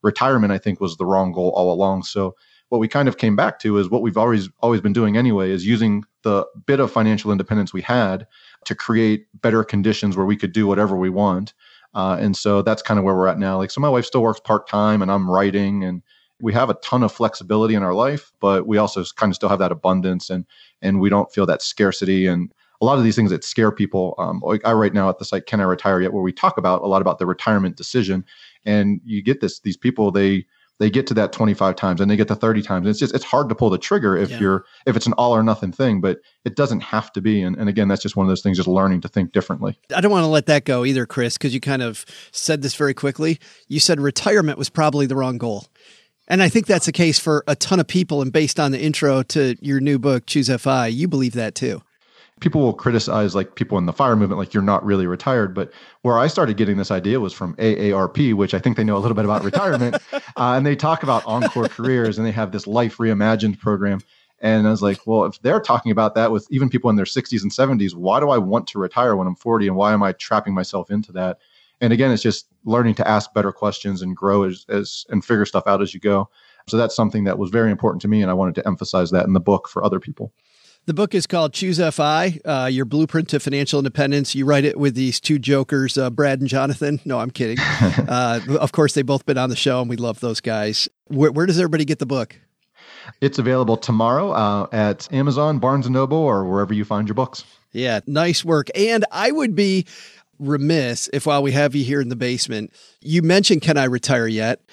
retirement, I think, was the wrong goal all along. So what we kind of came back to is what we've always always been doing anyway, is using the bit of financial independence we had to create better conditions where we could do whatever we want. Uh, and so that's kind of where we're at now. Like, so my wife still works part-time and I'm writing, and we have a ton of flexibility in our life, but we also kind of still have that abundance, and and we don't feel that scarcity. And a lot of these things that scare people, um, like I write now at the site Can I Retire Yet, where we talk about a lot about the retirement decision. And you get this, these people, they they get to that twenty-five times and they get to thirty times. And it's just, it's hard to pull the trigger if yeah. you're, if it's an all or nothing thing, but it doesn't have to be. And, and again, that's just one of those things, just learning to think differently. I don't want to let that go either, Chris, because you kind of said this very quickly. You said retirement was probably the wrong goal. And I think that's the case for a ton of people. And based on the intro to your new book, Choose F I, you believe that too. People will criticize like people in the FIRE movement, like you're not really retired. But where I started getting this idea was from A A R P, which I think they know a little bit about retirement. uh, and they talk about encore careers, and they have this Life Reimagined program. And I was like, well, if they're talking about that with even people in their sixties and seventies, why do I want to retire when I'm forty? And why am I trapping myself into that? And again, it's just learning to ask better questions and grow as, as and figure stuff out as you go. So that's something that was very important to me. And I wanted to emphasize that in the book for other people. The book is called Choose F I, uh, Your Blueprint to Financial Independence. You write it with these two jokers, uh, Brad and Jonathan. No, I'm kidding. uh, of course, they've both been on the show, and we love those guys. Where, where does everybody get the book? It's available tomorrow uh, at Amazon, Barnes and Noble, or wherever you find your books. Yeah, nice work. And I would be remiss if, while we have you here in the basement, you mentioned Can I Retire Yet?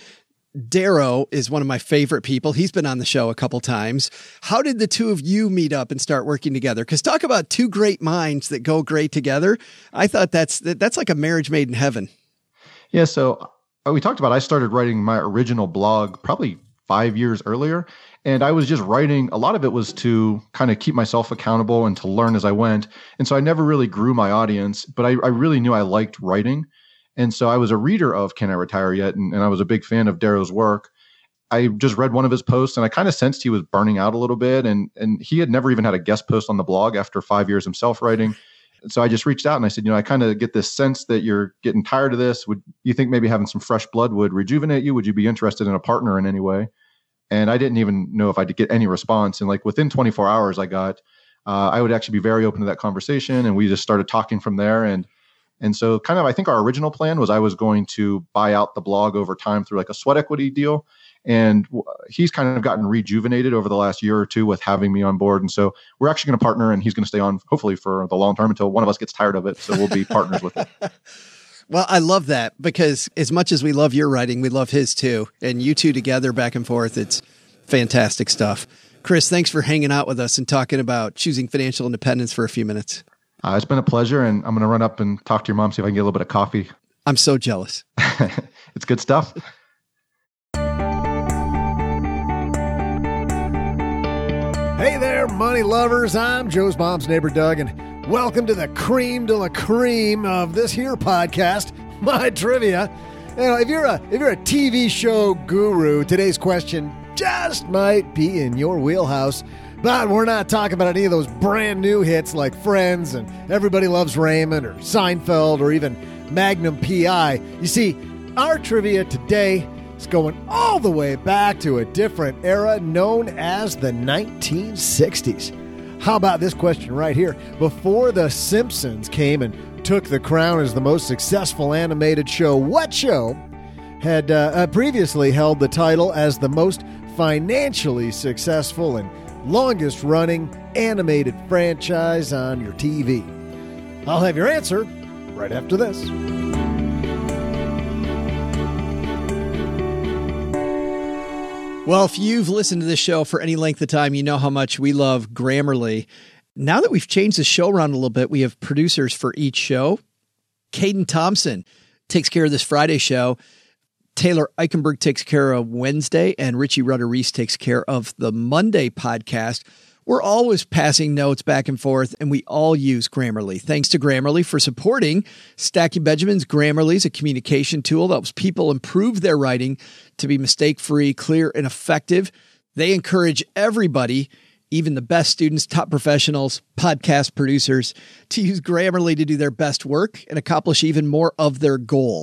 Darrow is one of my favorite people. He's been on the show a couple times. How did the two of you meet up and start working together? Because talk about two great minds that go great together. I thought that's that's like a marriage made in heaven. Yeah, so we talked about I started writing my original blog probably five years earlier. And I was just writing, a lot of it was to kind of keep myself accountable and to learn as I went. And so I never really grew my audience, but I, I really knew I liked writing. And so I was a reader of Can I Retire Yet? And, and I was a big fan of Darrow's work. I just read one of his posts and I kind of sensed he was burning out a little bit. And, and he had never even had a guest post on the blog after five years himself writing. And so I just reached out and I said, you know, I kind of get this sense that you're getting tired of this. Would you think maybe having some fresh blood would rejuvenate you? Would you be interested in a partner in any way? And I didn't even know if I'd get any response. And like within twenty-four hours, I got, uh, I would actually be very open to that conversation. And we just started talking from there. And And so kind of, I think our original plan was I was going to buy out the blog over time through like a sweat equity deal. And he's kind of gotten rejuvenated over the last year or two with having me on board. And so we're actually going to partner, and he's going to stay on hopefully for the long term until one of us gets tired of it. So we'll be partners with it. Well, I love that, because as much as we love your writing, we love his too. And you two together back and forth, it's fantastic stuff. Chris, thanks for hanging out with us and talking about choosing financial independence for a few minutes. Uh, it's been a pleasure, and I'm going to run up and talk to your mom, see if I can get a little bit of coffee. I'm so jealous. It's good stuff. Hey there, money lovers. I'm Joe's mom's neighbor, Doug, and welcome to the cream de la cream of this here podcast, My Trivia. You know, if you're a if you're a T V show guru, today's question just might be in your wheelhouse. But we're not talking about any of those brand new hits like Friends and Everybody Loves Raymond or Seinfeld or even Magnum P I. You see, our trivia today is going all the way back to a different era known as the nineteen sixties. How about this question right here? Before The Simpsons came and took the crown as the most successful animated show, what show had uh, previously held the title as the most financially successful and longest running animated franchise on your T V? I'll have your answer right after this. Well, if you've listened to this show for any length of time, you know how much we love Grammarly. Now that we've changed the show around a little bit, we have producers for each show. Caden Thompson takes care of this Friday show. Taylor Eichenberg takes care of Wednesday, and Richie Rutter-Reese takes care of the Monday podcast. We're always passing notes back and forth, and we all use Grammarly. Thanks to Grammarly for supporting Stacking Benjamins. Grammarly is a communication tool that helps people improve their writing to be mistake-free, clear, and effective. They encourage everybody, even the best students, top professionals, podcast producers, to use Grammarly to do their best work and accomplish even more of their goal.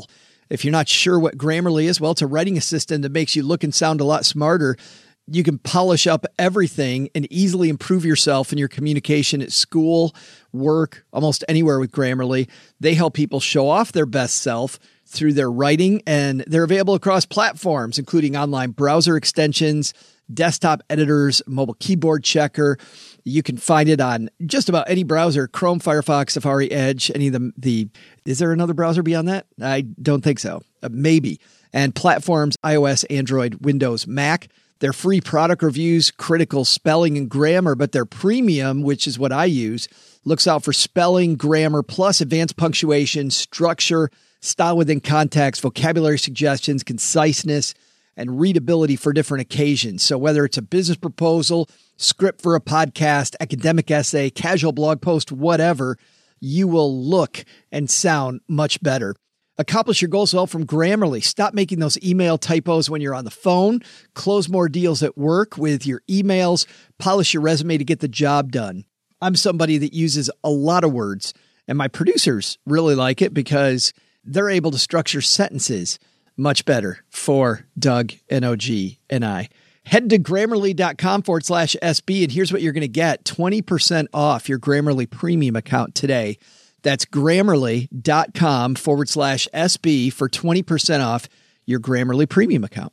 If you're not sure what Grammarly is, well, it's a writing assistant that makes you look and sound a lot smarter. You can polish up everything and easily improve yourself in your communication at school, work, almost anywhere with Grammarly. They help people show off their best self through their writing, and they're available across platforms, including online browser extensions, desktop editors, mobile keyboard checker. You can find it on just about any browser, Chrome, Firefox, Safari, Edge, any of the, the is there another browser beyond that? I don't think so. Uh, maybe. And platforms, iOS, Android, Windows, Mac. Their free product reviews, critical spelling and grammar, but their premium, which is what I use, looks out for spelling, grammar, plus advanced punctuation, structure, style within context, vocabulary suggestions, conciseness, and readability for different occasions. So whether it's a business proposal, script for a podcast, academic essay, casual blog post, whatever, you will look and sound much better. Accomplish your goals well from Grammarly. Stop making those email typos when you're on the phone. Close more deals at work with your emails. Polish your resume to get the job done. I'm somebody that uses a lot of words, and my producers really like it because they're able to structure sentences much better for Doug and O G and I. Head to Grammarly.com forward slash SB, and here's what you're going to get. twenty percent off your Grammarly premium account today. That's Grammarly.com forward slash SB for twenty percent off your Grammarly premium account.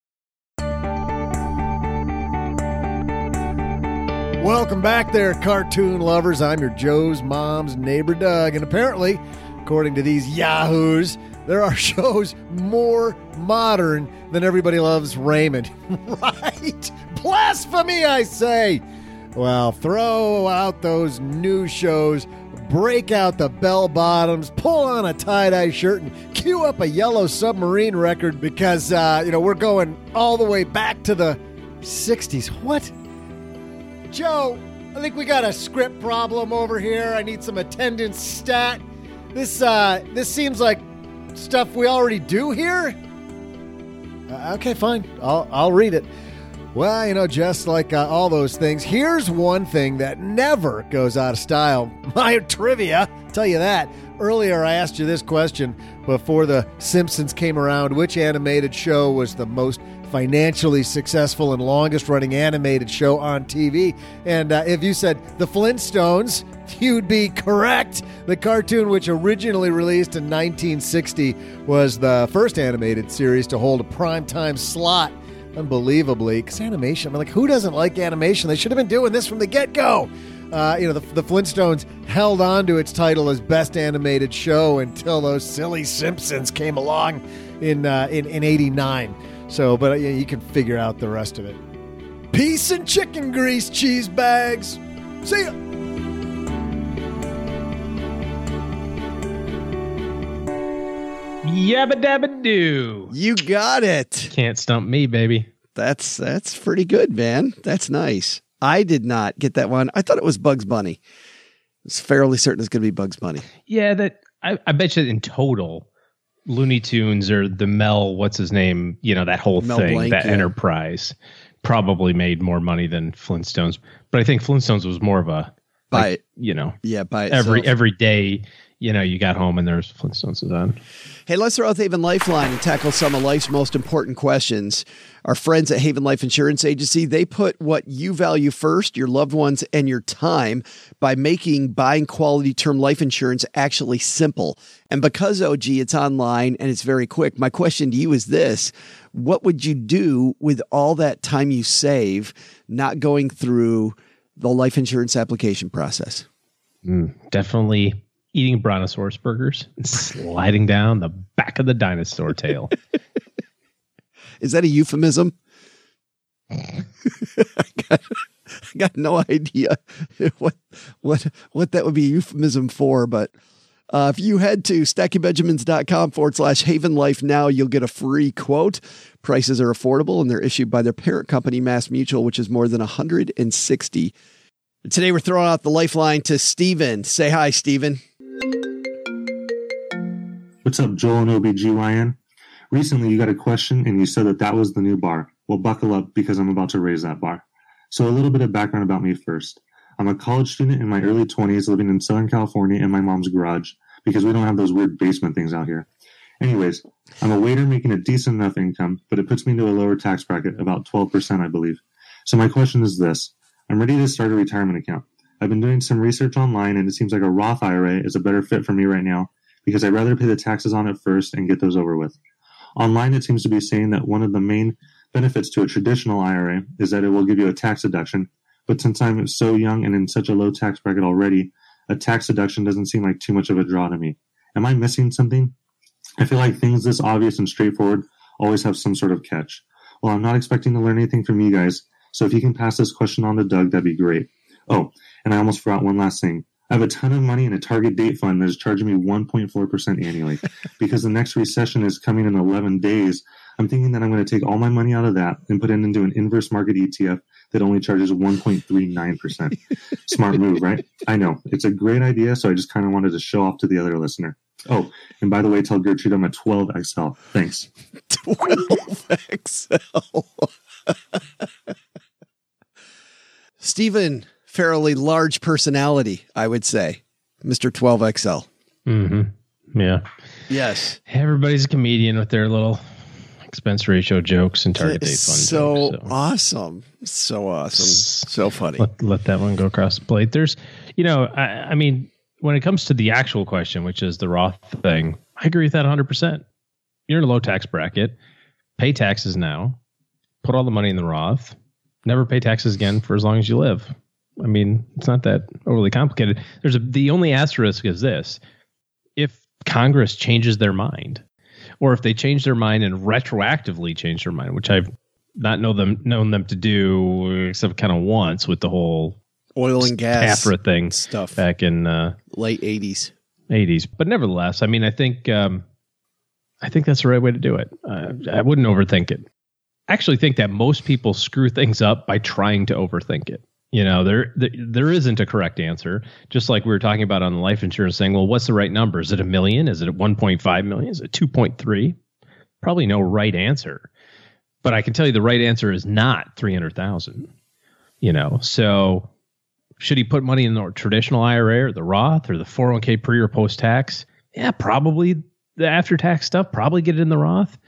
Welcome back there, cartoon lovers. I'm your Joe's mom's neighbor, Doug. And apparently, according to these yahoos, there are shows more modern than Everybody Loves Raymond. Right? Blasphemy, I say. Well, throw out those new shows, break out the bell bottoms, pull on a tie-dye shirt, and cue up a Yellow Submarine record because, uh, you know, we're going all the way back to the sixties. What? Joe, I think we got a script problem over here. I need some attendance stat. This, uh, this seems like stuff we already do here? Uh, okay, fine. I'll I'll read it. Well, you know, just like uh, all those things, here's one thing that never goes out of style. My trivia, tell you that. Earlier, I asked you this question before The Simpsons came around. Which animated show was the most financially successful and longest-running animated show on T V? And uh, if you said The Flintstones, you'd be correct. The cartoon, which originally released in nineteen sixty, was the first animated series to hold a primetime slot. Unbelievably, because animation, I mean, like, who doesn't like animation? They should have been doing this from the get-go. Uh, you know, the, the Flintstones held on to its title as Best Animated Show until those silly Simpsons came along in uh, in, in eighty-nine. So, but uh, you can figure out the rest of it. Peace and chicken grease, cheese bags. See ya. Yabba dabba doo. You got it. Can't stump me, baby. That's that's pretty good, man. That's nice. I did not get that one. I thought it was Bugs Bunny. It's fairly certain it's going to be Bugs Bunny. Yeah, that I, I bet you in total, Looney Tunes or the Mel, what's his name? You know, that whole Mel thing, Blanc, that yeah. enterprise probably made more money than Flintstones. But I think Flintstones was more of a, By like, you know, yeah, by every itself. every day. You know, you got home and there's Flintstones on. Hey, let's throw out the Haven Lifeline and tackle some of life's most important questions. Our friends at Haven Life Insurance Agency, they put what you value first, your loved ones and your time, by making buying quality term life insurance actually simple. And because, O G, it's online and it's very quick, my question to you is this. What would you do with all that time you save not going through the life insurance application process? Mm, definitely eating brontosaurus burgers and sliding down the back of the dinosaur tail. Is that a euphemism? I, got, I got no idea what what what that would be a euphemism for, but uh, if you head to stackingbenjamins.com forward slash Haven Life now, you'll get a free quote. Prices are affordable and they're issued by their parent company, Mass Mutual, which is more than one hundred sixty. Today we're throwing out the lifeline to Steven. Say hi, Steven. What's up, Joel and O B G Y N? Recently, you got a question and you said that that was the new bar. Well, buckle up because I'm about to raise that bar. So a little bit of background about me first. I'm a college student in my early twenties living in Southern California in my mom's garage because we don't have those weird basement things out here. Anyways, I'm a waiter making a decent enough income, but it puts me into a lower tax bracket, about twelve percent, I believe. So my question is this. I'm ready to start a retirement account. I've been doing some research online, and it seems like a Roth I R A is a better fit for me right now because I'd rather pay the taxes on it first and get those over with. Online, it seems to be saying that one of the main benefits to a traditional I R A is that it will give you a tax deduction, but since I'm so young and in such a low tax bracket already, a tax deduction doesn't seem like too much of a draw to me. Am I missing something? I feel like things this obvious and straightforward always have some sort of catch. Well, I'm not expecting to learn anything from you guys, so if you can pass this question on to Doug, that'd be great. Oh, and I almost forgot one last thing. I have a ton of money in a target date fund that is charging me one point four percent annually. Because the next recession is coming in eleven days, I'm thinking that I'm going to take all my money out of that and put it into an inverse market E T F that only charges one point three nine percent. Smart move, right? I know. It's a great idea, so I just kind of wanted to show off to the other listener. Oh, and by the way, tell Gertrude I'm a twelve X L. Thanks. twelve X L. Stephen, fairly large personality, I would say. Mister twelve X L. Mm-hmm. Yeah. Yes. Everybody's a comedian with their little expense ratio jokes and target date fund. So, jokes, so awesome. So awesome. So funny. Let, let that one go across the plate. There's, you know, I, I mean, when it comes to the actual question, which is the Roth thing, I agree with that one hundred percent. You're in a low tax bracket. Pay taxes now. Put all the money in the Roth. Never pay taxes again for as long as you live. I mean, it's not that overly complicated. There's a, the only asterisk is this. If Congress changes their mind, or if they change their mind and retroactively change their mind, which I've not know them known them to do except kind of once with the whole oil and gas TAFRA thing stuff back in uh, late eighties. eighties. But nevertheless, I mean, I think um, I think that's the right way to do it. Uh, I wouldn't overthink it. I actually think that most people screw things up by trying to overthink it. You know, there, there there isn't a correct answer. Just like we were talking about on the life insurance saying, well, what's the right number? Is it a million? Is it one point five million? Is it two point three? Probably no right answer. But I can tell you the right answer is not three hundred thousand. You know, so should he put money in the traditional I R A or the Roth or the four oh one k pre or post tax? Yeah, probably the after tax stuff, probably get it in the Roth.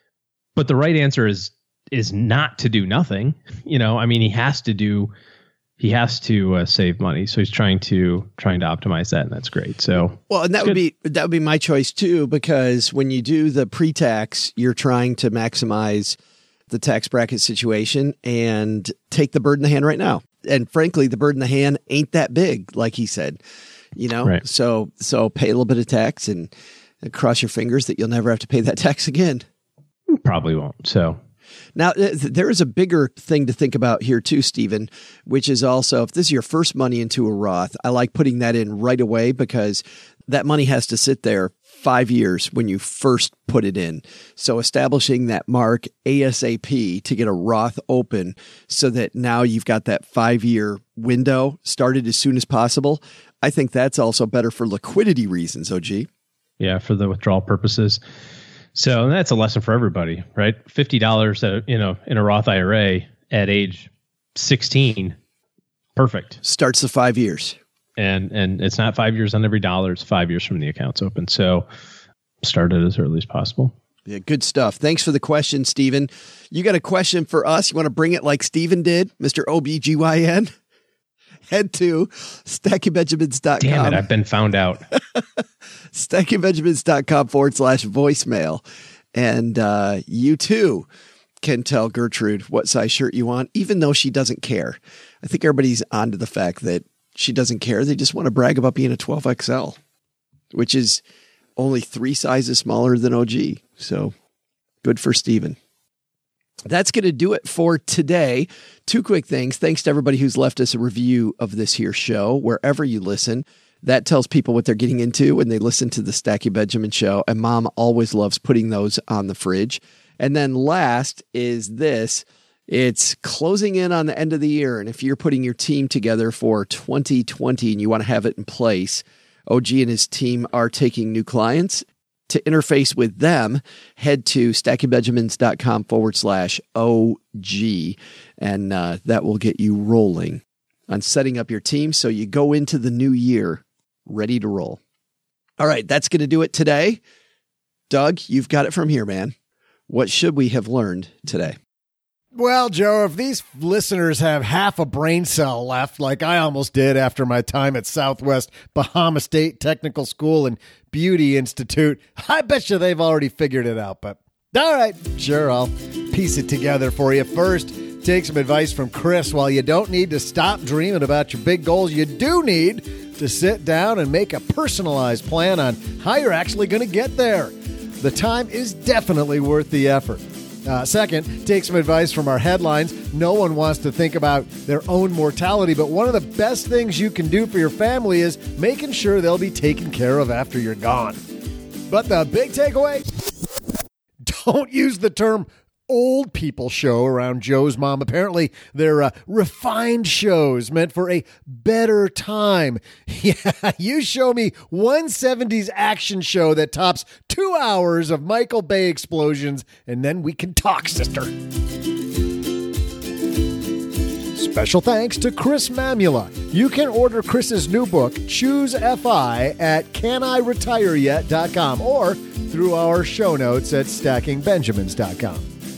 But the right answer is is not to do nothing. You know, I mean, he has to do He has to uh, save money, so he's trying to trying to optimize that, and that's great. So, well, and that would be that would be my choice too, because when you do the pre-tax, you're trying to maximize the tax bracket situation and take the bird in the hand right now. And frankly, the bird in the hand ain't that big, like he said. You know, right. so so pay a little bit of tax and cross your fingers that you'll never have to pay that tax again. Probably won't. So. Now, th- there is a bigger thing to think about here too, Stephen, which is also if this is your first money into a Roth, I like putting that in right away because that money has to sit there five years when you first put it in. So establishing that mark ASAP to get a Roth open so that now you've got that five-year window started as soon as possible. I think that's also better for liquidity reasons, O G. Yeah, for the withdrawal purposes. So that's a lesson for everybody, right? fifty dollars at, you know, in a Roth I R A at age sixteen. Perfect. Starts the five years. And and it's not five years on every dollar. It's five years from the account's open. So start it as early as possible. Yeah, good stuff. Thanks for the question, Stephen. You got a question for us? You want to bring it like Stephen did, Mister O B G Y N? Head to stacking benjamins dot com. Damn it, I've been found out. stacking benjamins dot com forward slash voicemail. And uh, you too can tell Gertrude what size shirt you want, even though she doesn't care. I think everybody's onto the fact that she doesn't care. They just want to brag about being a twelve X L, which is only three sizes smaller than O G. So good for Stephen. That's going to do it for today. Two quick things. Thanks to everybody who's left us a review of this here show, wherever you listen. That tells people what they're getting into when they listen to the Stacking Benjamin show. And Mom always loves putting those on the fridge. And then last is this. It's closing in on the end of the year. And if you're putting your team together for twenty twenty and you want to have it in place, O G and his team are taking new clients. To interface with them, head to stacking benjamins dot com forward slash O G, and uh, that will get you rolling on setting up your team so you go into the new year ready to roll. All right, that's going to do it today. Doug, you've got it from here, man. What should we have learned today? Well, Joe, if these listeners have half a brain cell left, like I almost did after my time at Southwest Bahama State Technical School and Beauty Institute, I bet you they've already figured it out. But all right, sure, I'll piece it together for you. First, take some advice from Chris. While you don't need to stop dreaming about your big goals, you do need to sit down and make a personalized plan on how you're actually going to get there. The time is definitely worth the effort. Uh, second, take some advice from our headlines. No one wants to think about their own mortality, but one of the best things you can do for your family is making sure they'll be taken care of after you're gone. But the big takeaway, don't use the term old people show around Joe's mom. Apparently, they're uh, refined shows meant for a better time. Yeah, you show me one seventies action show that tops two hours of Michael Bay explosions, and then we can talk, sister. Special thanks to Chris Mamula. You can order Chris's new book, Choose F I, at can I retire yet dot com or through our show notes at stacking benjamins dot com.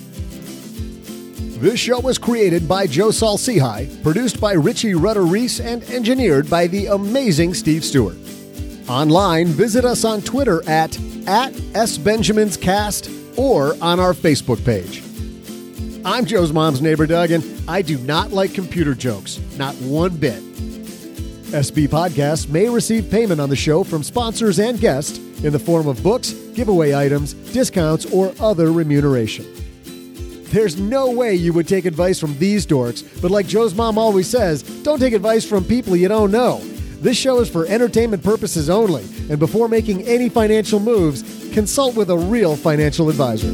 This show was created by Joe Saul-Sehy, produced by Richie Rutter-Reese, and engineered by the amazing Steve Stewart. Online, visit us on Twitter at, at SBenjaminsCast or on our Facebook page. I'm Joe's mom's neighbor, Doug, and I do not like computer jokes. Not one bit. S B Podcasts may receive payment on the show from sponsors and guests in the form of books, giveaway items, discounts, or other remuneration. There's no way you would take advice from these dorks, but like Joe's mom always says, don't take advice from people you don't know. This show is for entertainment purposes only, and before making any financial moves, consult with a real financial advisor.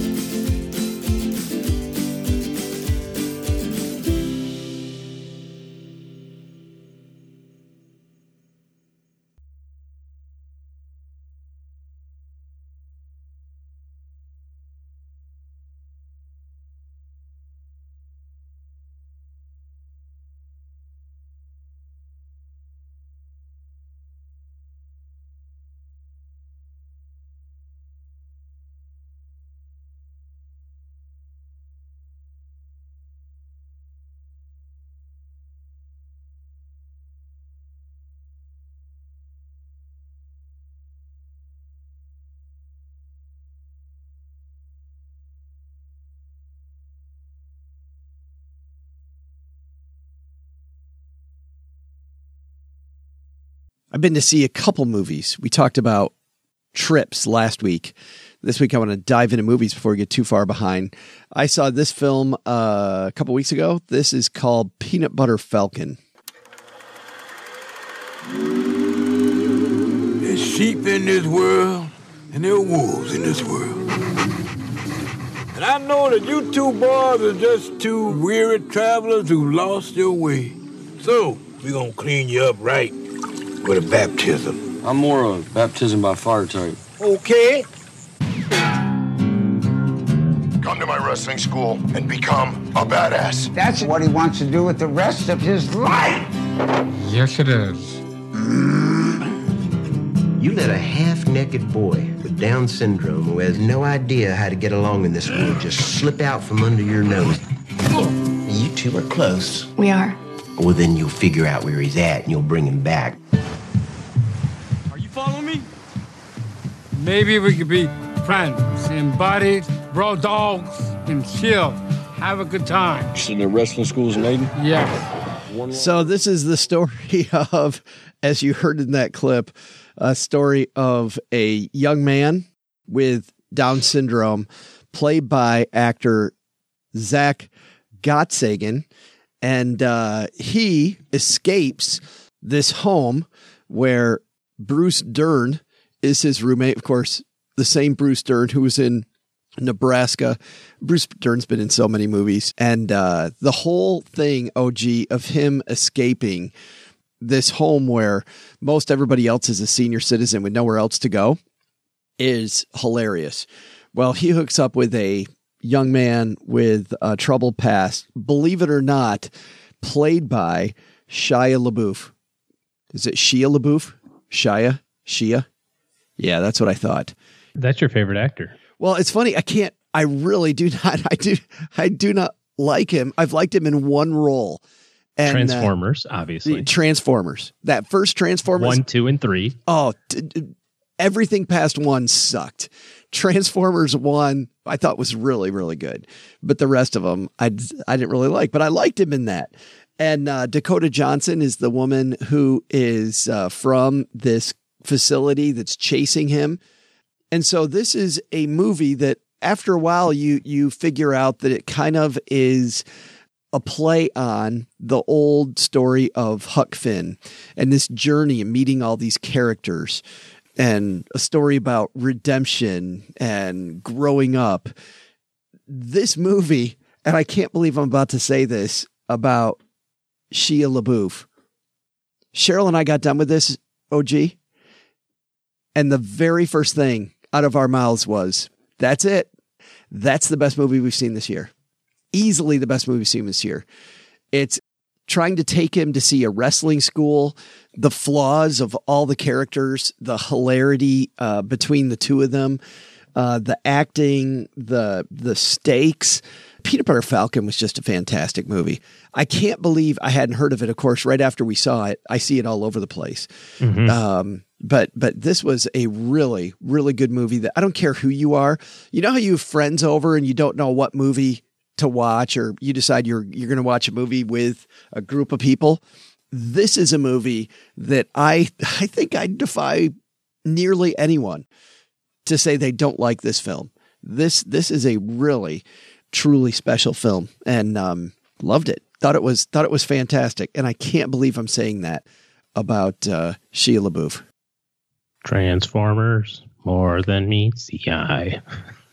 I've been to see a couple movies. We talked about trips last week. This week I want to dive into movies before we get too far behind. I saw this film uh, a couple weeks ago. This is called Peanut Butter Falcon. There's sheep in this world, and there are wolves in this world. And I know that you two boys are just two weary travelers who lost your way. So, we're going to clean you up right with a baptism. I'm more of a baptism by fire type. Okay. Come to my wrestling school and become a badass. That's what he wants to do with the rest of his life. Yes, it is. You let a half-naked boy with Down syndrome who has no idea how to get along in this world just slip out from under your nose. You two are close. We are. Well, then you'll figure out where he's at and you'll bring him back. Are you following me? Maybe we could be friends and buddies, bro dogs, and chill. Have a good time. So the wrestling school's made? Yes. So this is the story of, as you heard in that clip, a story of a young man with Down syndrome, played by actor Zach Gottsagen. And uh, he escapes this home where Bruce Dern is his roommate. Of course, the same Bruce Dern who was in Nebraska. Bruce Dern's been in so many movies. And uh, the whole thing, O G, of him escaping this home where most everybody else is a senior citizen with nowhere else to go is hilarious. Well, he hooks up with a young man with a troubled past, believe it or not, played by Shia LaBeouf. Is it Shia LaBeouf? Shia? Shia? Yeah, that's what I thought. That's your favorite actor. Well, it's funny. I can't, I really do not, I do, I do not like him. I've liked him in one role. And, Transformers, uh, obviously. Transformers. That first Transformers. One, two, and three. Oh, d- d- everything past one sucked. Transformers one, I thought was really, really good. But the rest of them, I, I didn't really like. But I liked him in that. And uh, Dakota Johnson is the woman who is uh, from this facility that's chasing him. And so this is a movie that after a while you you figure out that it kind of is a play on the old story of Huck Finn and this journey and meeting all these characters and a story about redemption and growing up. This movie, and I can't believe I'm about to say this about Shia LaBeouf. Cheryl and I got done with this, O G, and the very first thing out of our mouths was, that's it. That's the best movie we've seen this year. Easily the best movie we've seen this year. It's trying to take him to see a wrestling school, the flaws of all the characters, the hilarity uh, between the two of them, uh, the acting, the the stakes. Peanut Butter Falcon was just a fantastic movie. I can't believe I hadn't heard of it. Of course, right after we saw it, I see it all over the place. Mm-hmm. Um, but but this was a really, really good movie that I don't care who you are. You know how you have friends over and you don't know what movie to watch, or you decide you're you're going to watch a movie with a group of people. This is a movie that I I think I defy nearly anyone to say they don't like this film. This this is a really truly special film, and um, loved it. Thought it was thought it was fantastic, and I can't believe I'm saying that about uh, Shia LaBeouf. Transformers, more than meets the eye.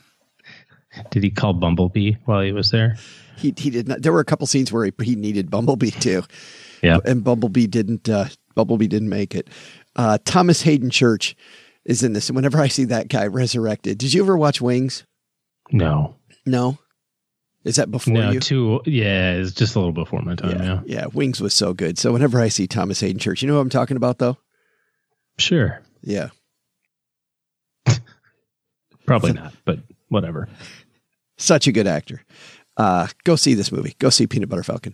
Did he call Bumblebee while he was there? He he did not. There were a couple scenes where he, he needed Bumblebee too. Yeah, and Bumblebee didn't. Uh, Bumblebee didn't make it. Uh, Thomas Hayden Church is in this, and whenever I see that guy resurrected, did you ever watch Wings? No, no. Is that before no, you? Too, yeah, it's just a little before my time. Yeah, yeah, yeah. Wings was so good. So whenever I see Thomas Hayden Church, you know what I'm talking about, though. Sure. Yeah. Probably not, but whatever. Such a good actor. Uh, go see this movie. Go see Peanut Butter Falcon.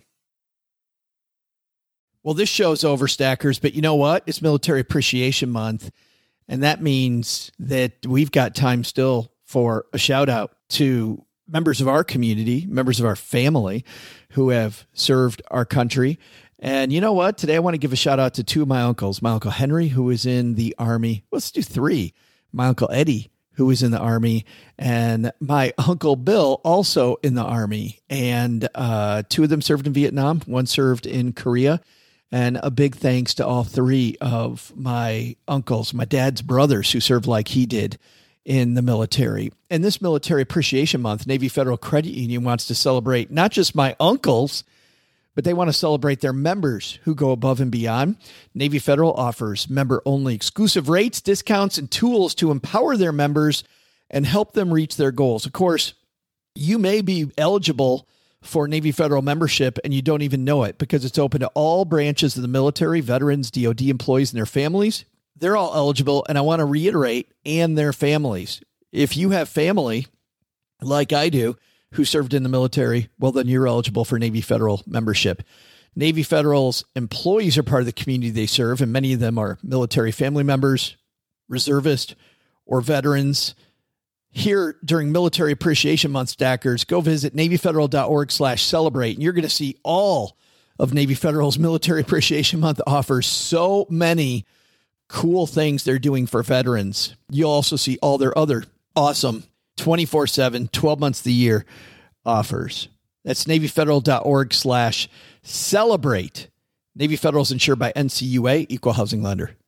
Well, this show's over, Stackers, but you know what? It's Military Appreciation Month, and that means that we've got time still for a shout out to members of our community, members of our family who have served our country. And you know what? Today I want to give a shout out to two of my uncles. My Uncle Henry, who was in the Army. Let's do three. My Uncle Eddie, who was in the Army, and my Uncle Bill, also in the Army. And uh, two of them served in Vietnam. One served in Korea. And a big thanks to all three of my uncles, my dad's brothers, who served like he did in the military. And this Military Appreciation Month, Navy Federal Credit Union wants to celebrate not just my uncles, but they want to celebrate their members who go above and beyond. Navy Federal offers member-only exclusive rates, discounts, and tools to empower their members and help them reach their goals. Of course, you may be eligible for Navy Federal membership and you don't even know it because it's open to all branches of the military, veterans, D O D employees, and their families. They're all eligible, and I want to reiterate, and their families. If you have family, like I do, who served in the military, well, then you're eligible for Navy Federal membership. Navy Federal's employees are part of the community they serve, and many of them are military family members, reservists, or veterans. Here during Military Appreciation Month, Stackers, go visit NavyFederal.org slash celebrate, and you're going to see all of Navy Federal's Military Appreciation Month offers so many cool things they're doing for veterans. You'll also see all their other awesome twenty-four seven, twelve months of the year offers. That's NavyFederal.org slash celebrate. Navy Federal is insured by N C U A, Equal Housing Lender.